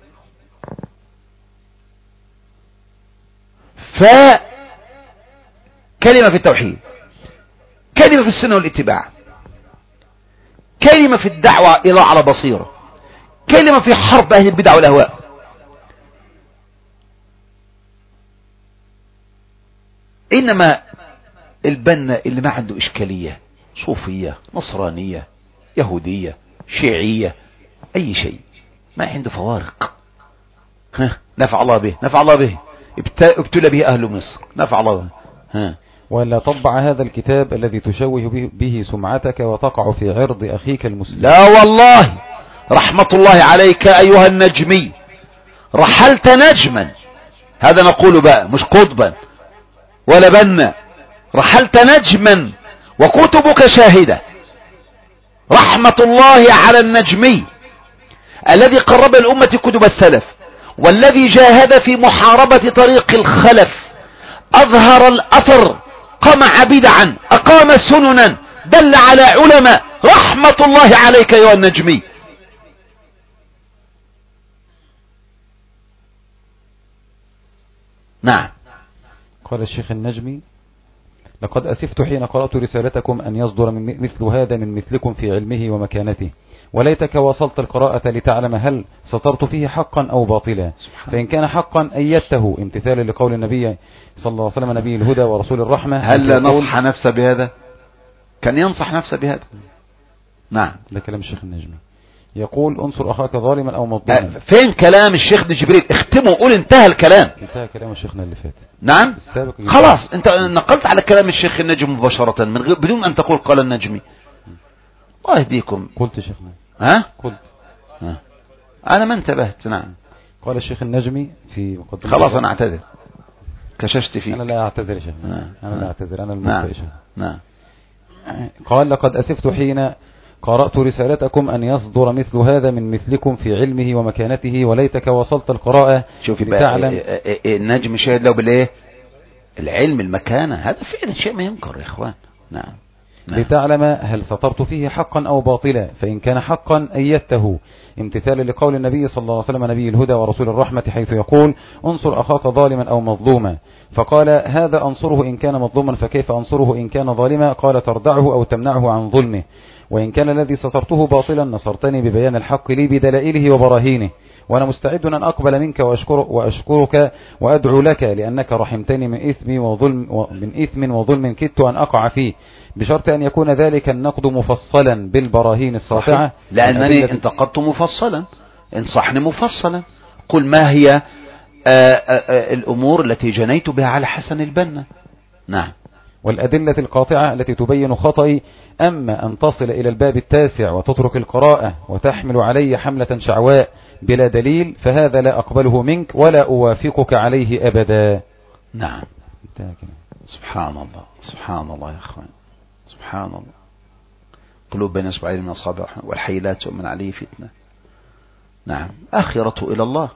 فكلمة في التوحيد، كلمة في السنة والاتباع، كلمة في الدعوة إلى على بصيرة، كلمة في حرب أهل البدع والأهواء. إنما البنا اللي ما عنده إشكالية، صوفية، نصرانية، يهودية، شيعية، أي شيء، ما عنده فوارق. ها، نفع الله به، نفع الله به، ابتلى به أهل مصر، نفع الله به. ها. ولا تطبع هذا الكتاب الذي تشوه به سمعتك وتقع في عرض أخيك المسلم. لا والله، رحمة الله عليك أيها النجمي، رحلت نجما، هذا نقول بقى مش قطبا ولا بنا، رحلت نجما وكتبك شاهدة. رحمة الله على النجمي الذي قرب الأمة كتب السلف، والذي جاهد في محاربة طريق الخلف، أظهر الأثر، قمع بدعا، أقام سننا، دل على علماء. رحمة الله عليك يا النجمي. نعم. قال الشيخ النجمي: لقد أسفت حين قرأت رسالتكم أن يصدر من مثل هذا من مثلكم في علمه ومكانته، وليتك وصلت القراءة لتعلم هل سطرت فيه حقا أو باطلا، فإن كان حقا أيدته امتثالا لقول النبي صلى الله عليه وسلم نبي الهدى ورسول الرحمة. هل نصح نفسه بهذا؟ كان ينصح نفسه بهذا. نعم. ده كلام الشيخ النجمي. يقول: انصر أخاك ظالما أو مظلوما. فين كلام الشيخ ابن جبريل؟ اختمه وقول انتهى الكلام. انتهى كلام الشيخنا اللي فات. نعم. خلاص انت نقلت على كلام الشيخ النجم مباشرة من غير بدون ان تقول قال النجمي. الله يهديكم. قلت شيخنا. ها؟ قلت. ها. انا ما انتبهت. نعم. قال الشيخ النجمي في مقدمة. خلاص انا اعتذر. كششت فيك. أنا لا أعتذر يا شيخ. نعم. أنا لا أعتذر، أنا نعم. المخطئ. نعم. قال لقد أسفت حين قرأت رسالتكم أن يصدر مثل هذا من مثلكم في علمه ومكانته، وليتك وصلت القراءة شوف لتعلم. النجم شاهد له بالايه؟ العلم، المكانة، هذا فعلا شيء ما ينكر يا إخوان. نعم. نعم. لتعلم هل سطرت فيه حقا أو باطلا، فإن كان حقا أيدته، امتثالا لقول النبي صلى الله عليه وسلم نبي الهدى ورسول الرحمة حيث يقول انصر أخاك ظالما أو مظلوما، فقال هذا أنصره إن كان مظلوما، فكيف أنصره إن كان ظالما؟ قال تردعه أو تمنعه عن ظلمه، وإن كان الذي سطرته باطلا نصرتني ببيان الحق لي بدلائله وبراهينه، وأنا مستعد أن أقبل منك وأشكر وأشكرك وأدعو لك، لأنك رحمتني من إثم وظلم من إثم وظلم كدت أن أقع فيه، بشرط أن يكون ذلك النقد مفصلا بالبراهين الساطعة. لأنني انتقدت مفصلا، انصحني مفصلا، قل ما هي آآ آآ الأمور التي جنيت بها على حسن البنا. نعم. والأدلة القاطعة التي تبين خطئي. أما أن تصل إلى الباب التاسع وتترك القراءة وتحمل علي حملة شعواء بلا دليل، فهذا لا أقبله منك ولا أوافقك عليه أبدا. نعم. سبحان الله، سبحان الله يا أخوان، سبحان الله. قلوب بين أصبعين من أصابع والحي لا تؤمن عليه فتنة. نعم. آخرته إلى الله،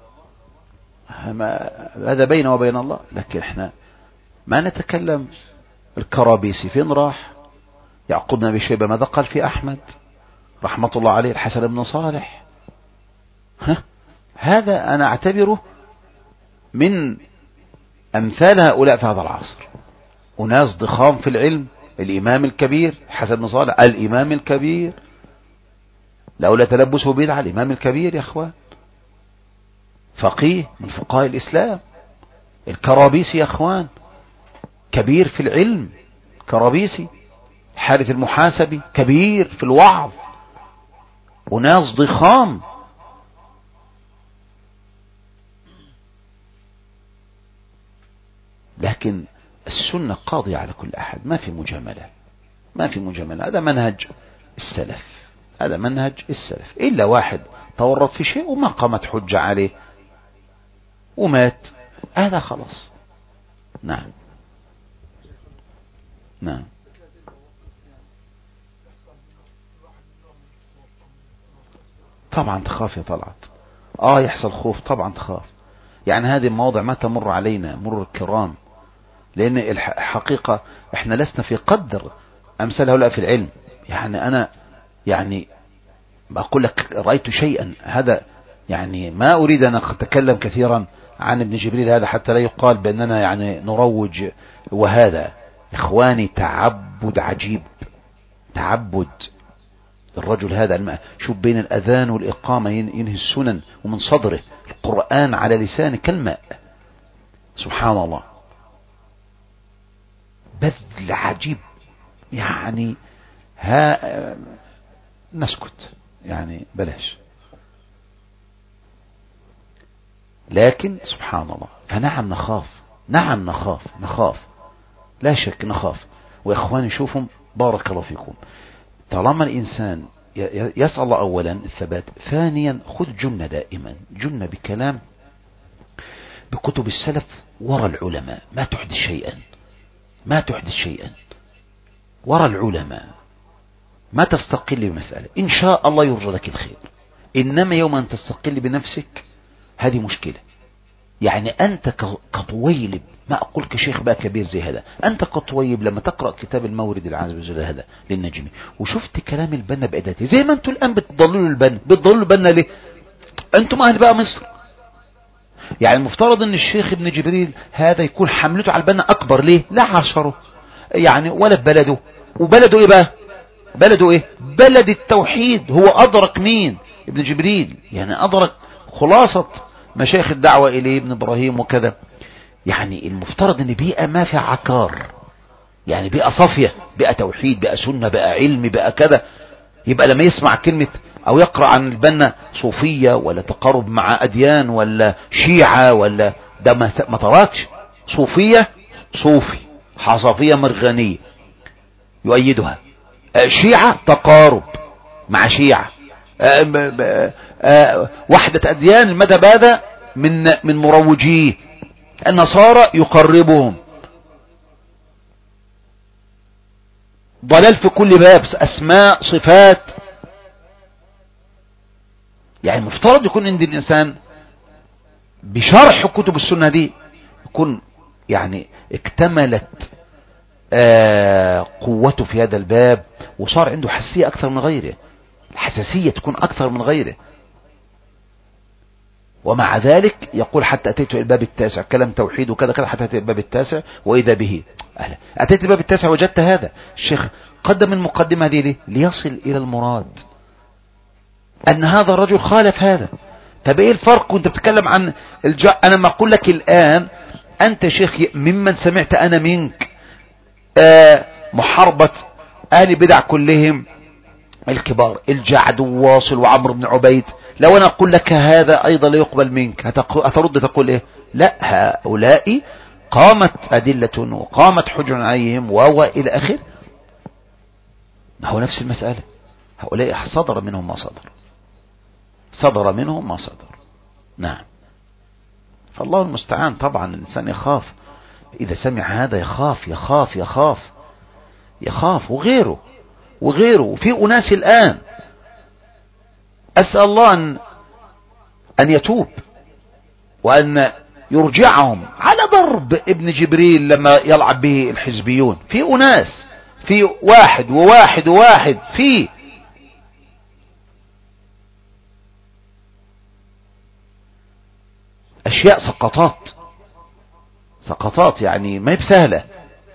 هذا بينه وبين الله. لكن احنا ما نتكلم. الكرابيسي فين راح؟ يعقوب بن أبي شيبة ماذا قال في أحمد رحمة الله عليه؟ الحسن بن صالح. ها؟ هذا أنا أعتبره من أمثال هؤلاء في هذا العصر، وناس ضخام في العلم. الإمام الكبير حسن بن صالح، الإمام الكبير، لولا تلبسه بدعة، الإمام الكبير يا أخوان، فقيه من فقهاء الإسلام. الكرابيسي يا أخوان كبير في العلم، كرابيسي. حارث المحاسبي كبير في الوعظ، وناس ضخام. لكن السنة قاضية على كل أحد، ما في مجاملة، ما في مجاملة. هذا منهج السلف، هذا منهج السلف. إلا واحد تورط في شيء وما قامت حجة عليه ومات، هذا خلاص. نعم. نعم. طبعا تخاف يا طلعت. اه يحصل خوف، طبعا تخاف. يعني هذه المواضع ما تمر علينا مرور الكرام، لأن الحقيقة احنا لسنا في قدر أمثال هؤلاء في العلم. يعني أنا يعني بقول لك رأيت شيئا، هذا يعني ما أريد أن أتكلم كثيرا عن ابن جبريل هذا حتى لا يقال بأننا يعني نروج. وهذا إخواني تعبد عجيب، تعبد الرجل هذا. شوف بين الأذان والإقامة ينهي السنن ومن صدره القرآن على لسانه كالماء. سبحان الله، بذل عجيب. يعني ها نسكت، يعني بلاش. لكن سبحان الله، فنعم نخاف، نعم نخاف، نخاف لا شك نخاف. وإخواني شوفهم بارك الله فيكم، طالما الإنسان يسأل الله أولا الثبات، ثانيا خذ جنة دائما، جنة بكلام بكتب السلف وراء العلماء، ما تحدث شيئا، ما تحدث شيئا وراء العلماء، ما تستقل بمسألة. إن شاء الله يرجى لك الخير، إنما يوم أن تستقل بنفسك هذه مشكلة. يعني أنت كطويلب، ما أقول كشيخ بقى كبير زي هذا، أنت كطويلب لما تقرأ كتاب المورد العازب وجل هذا للنجمي وشفت كلام البنا بأداته، زي ما أنتم الآن بتضللوا البنا، بتضللوا البنا ليه؟ أنتم أهل بقى مصر. يعني المفترض أن الشيخ ابن جبريل هذا يكون حملته على البنا أكبر، ليه؟ لا عشره يعني ولا بلده. وبلده إيه بقى؟ بلده إيه؟ بلد التوحيد. هو أدرك مين؟ ابن جبريل، يعني أدرك خلاصة مشايخ الدعوة إليه ابن إبراهيم وكذا. يعني المفترض ان بيئة ما في عكار، يعني بيئة صافية، بيئة توحيد، بيئة سنة، بيئة علم، بيئة كذا. يبقى لما يسمع كلمة او يقرأ عن البنا صوفية ولا تقارب مع اديان ولا شيعة ولا ده ما تراكش. صوفية صوفي، حصافية مرغنية يؤيدها، شيعة تقارب مع شيعة، وحدة اديان المذهب هذا من من مروجيه النصارى يقربهم، ضلال في كل باب، أسماء صفات. يعني مفترض يكون عند الإنسان بشرح كتب السنة دي يكون يعني اكتملت آه قوته في هذا الباب، وصار عنده حساسية أكثر من غيره، الحساسية تكون أكثر من غيره. ومع ذلك يقول حتى أتيت إلى الباب التاسع، كلام توحيد وكذا كذا، حتى أتيت إلى الباب التاسع وإذا به أهلا. أتيت إلى الباب التاسع وجدت هذا. الشيخ قدم المقدمة دي ليه؟ ليصل إلى المراد، أن هذا الرجل خالف هذا. طب إيه الفرق وأنت بتتكلم عن الج... أنا ما أقول لك الآن أنت شيخ ممن سمعت أنا منك آه محاربة أهل بدع كلهم الكبار، الجعد وواصل وعمرو بن عبيد، لو أنا أقول لك هذا أيضا لا يقبل منك، هترد تقول إيه؟ لا، هؤلاء قامت أدلة وقامت حجة عليهم وهو إلى آخر. هو نفس المسألة، هؤلاء صدر منهم ما صدر، صدر منهم ما صدر. نعم. فالله المستعان. طبعا الإنسان يخاف إذا سمع هذا، يخاف يخاف يخاف يخاف وغيره وغيره. وفي أناس الآن أسأل الله أن, أن يتوب وأن يرجعهم على ضرب ابن جبريل لما يلعب به الحزبيون. في أناس، في واحد وواحد وواحد، في أشياء سقطات سقطات يعني ما هي بسهلة.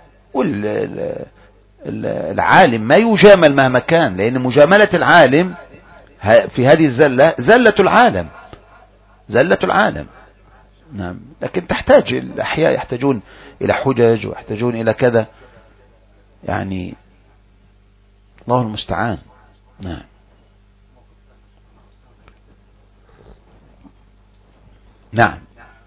والعالم ما يجامل مهما كان، لأن مجاملة العالم في هذه الزلة زلة العالم، زلة العالم. نعم. لكن تحتاج الأحياء يحتاجون إلى حجج ويحتاجون إلى كذا، يعني الله المستعان. نعم. نعم.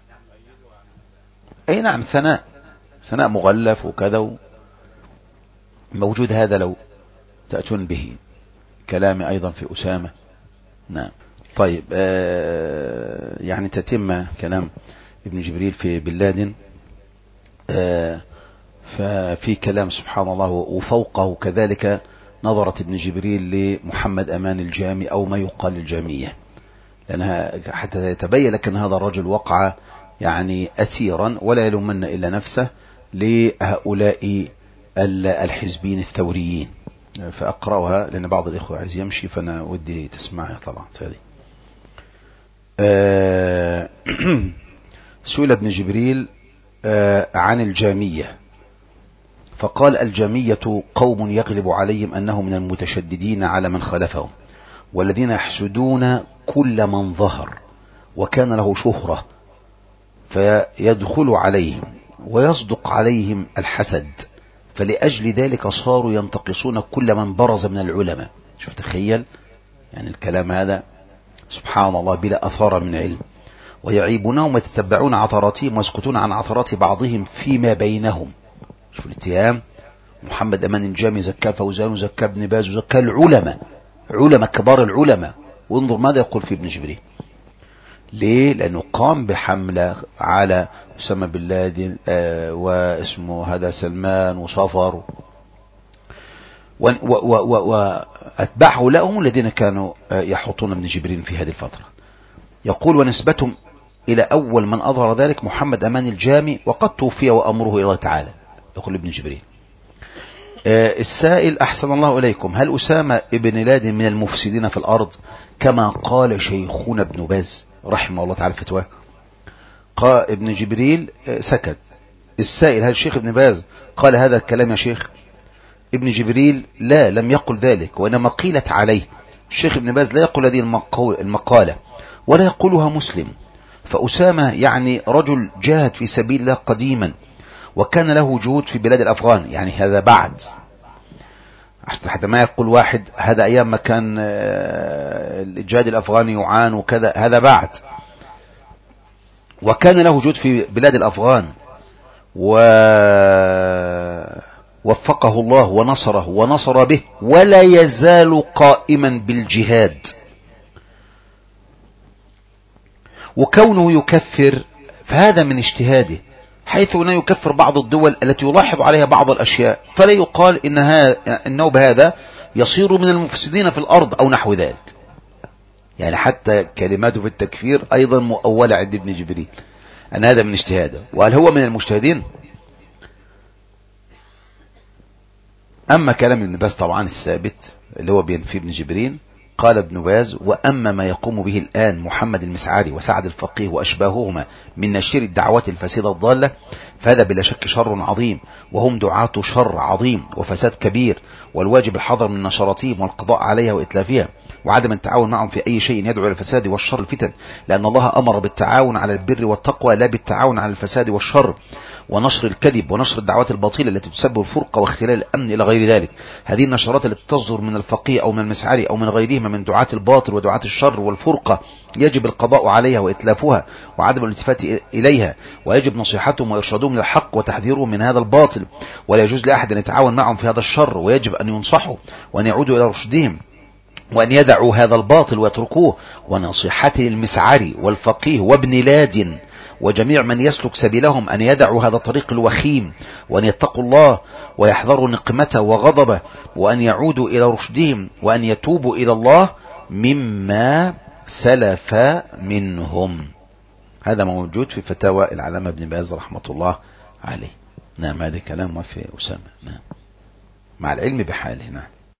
أي نعم. ثناء ثناء مغلف وكذا موجود، هذا لو تأتون به كلامي أيضا في أسامة. نعم. طيب آه يعني تتم كلام ابن جبريل في بن لادن، آه ففي كلام سبحان الله وفوقه كذلك نظرة ابن جبريل لمحمد أمان الجامي أو ما يقال الجامية، لأنها حتى يتبين لك أن هذا الرجل وقع يعني أسيرا ولا يلومن إلا نفسه لهؤلاء الحزبين الثوريين. فأقرأها لأن بعض الإخوة عايز يمشي، فأنا ودي تسمعها طبعا. هذه آه سئل ابن جبريل آه عن الجامية فقال: الجامية قوم يغلب عليهم أنه من المتشددين على من خلفهم، والذين يحسدون كل من ظهر وكان له شهرة، فيدخل عليهم ويصدق عليهم الحسد، فلأجل ذلك صاروا ينتقصون كل من برز من العلماء. شوف تخيل يعني الكلام هذا سبحان الله بلا أثار من علم، ويعيبونهم ويتتبعون عثراتهم ويسكتون عن عثرات بعضهم فيما بينهم. شوف الاتهام. محمد أمان الجامي زكاه فوزان وزكاه ابن باز وزكاه العلماء، علماء كبار العلماء. وانظر ماذا يقول في ابن جبريل. ليه؟ لأنه قام بحملة على أسامة بن لادن آه واسمه هذا سلمان وصفر وأتباع هؤلاء هم الذين كانوا آه يحطون ابن جبريل في هذه الفترة. يقول: ونسبتهم إلى أول من أظهر ذلك محمد أمان الجامي، وقد توفي وأمره إلى الله تعالى. يقول ابن جبريل. آه السائل: أحسن الله إليكم، هل أسامة ابن لادن من المفسدين في الأرض كما قال شيخنا ابن باز رحمه الله تعالى فتواه؟ قال ابن جبريل آه سكت. السائل: هل الشيخ ابن باز قال هذا الكلام يا شيخ؟ ابن جبريل: لا، لم يقل ذلك، وإنما قيلت عليه. الشيخ ابن باز لا يقول هذه المقالة ولا يقولها مسلم، فأسامة يعني رجل جاهد في سبيل الله قديما، وكان له جهود في بلاد الأفغان. يعني هذا بعد، حتى ما يقول واحد هذا أيام ما كان الجهاد الأفغاني يعان وكذا، هذا بعد. وكان له جهود في بلاد الأفغان ووفقه الله ونصره ونصر به، ولا يزال قائما بالجهاد. وكونه يكفر فهذا من اجتهاده، حيث أنه يكفر بعض الدول التي يلاحظ عليها بعض الأشياء، فلا يقال إنها إنه بهذا يصير من المفسدين في الأرض أو نحو ذلك. يعني حتى كلماته في التكفير أيضا مؤولة عند ابن جبريل أن هذا من اجتهاده. وهل هو من المجتهدين؟ أما كلام ابن باز طبعا الثابت اللي هو بينفي ابن جبريل، قال ابن باز: وأما ما يقوم به الآن محمد المسعري وسعد الفقيه وأشباههما من نشر الدعوات الفاسدة الضالة، فهذا بلا شك شر عظيم، وهم دعاة شر عظيم وفساد كبير، والواجب الحذر من نشراتهم والقضاء عليها وإتلافها، وعدم التعاون معهم في أي شيء يدعو إلى الفساد والشر الفتن، لأن الله أمر بالتعاون على البر والتقوى لا بالتعاون على الفساد والشر ونشر الكذب ونشر الدعوات الباطلة التي تسبب الفرقة واختلال الأمن إلى غير ذلك. هذه النشرات التي تصدر من الفقيه أو من المسعري أو من غيرهما من دعاة الباطل ودعاة الشر والفرقة يجب القضاء عليها وإتلافها وعدم الالتفات إليها، ويجب نصيحتهم وإرشادهم للحق وتحذيرهم من هذا الباطل، ولا يجوز لأحد أن يتعاون معهم في هذا الشر، ويجب أن ينصحوا وأن يعودوا إلى رشدهم وأن يدعوا هذا الباطل ويتركوه. ونصيحته المسعري والفقيه وابن لادن وجميع من يسلك سبيلهم أن يدعوا هذا الطريق الوخيم، وأن يتقوا الله ويحذروا نقمته وغضبه، وأن يعودوا إلى رشدهم، وأن يتوبوا إلى الله مما سلف منهم. هذا موجود في فتاوى العلامة ابن باز رحمة الله عليه. نعم، هذا كلام وفي أسامة. نعم، مع العلم بحاله. نعم.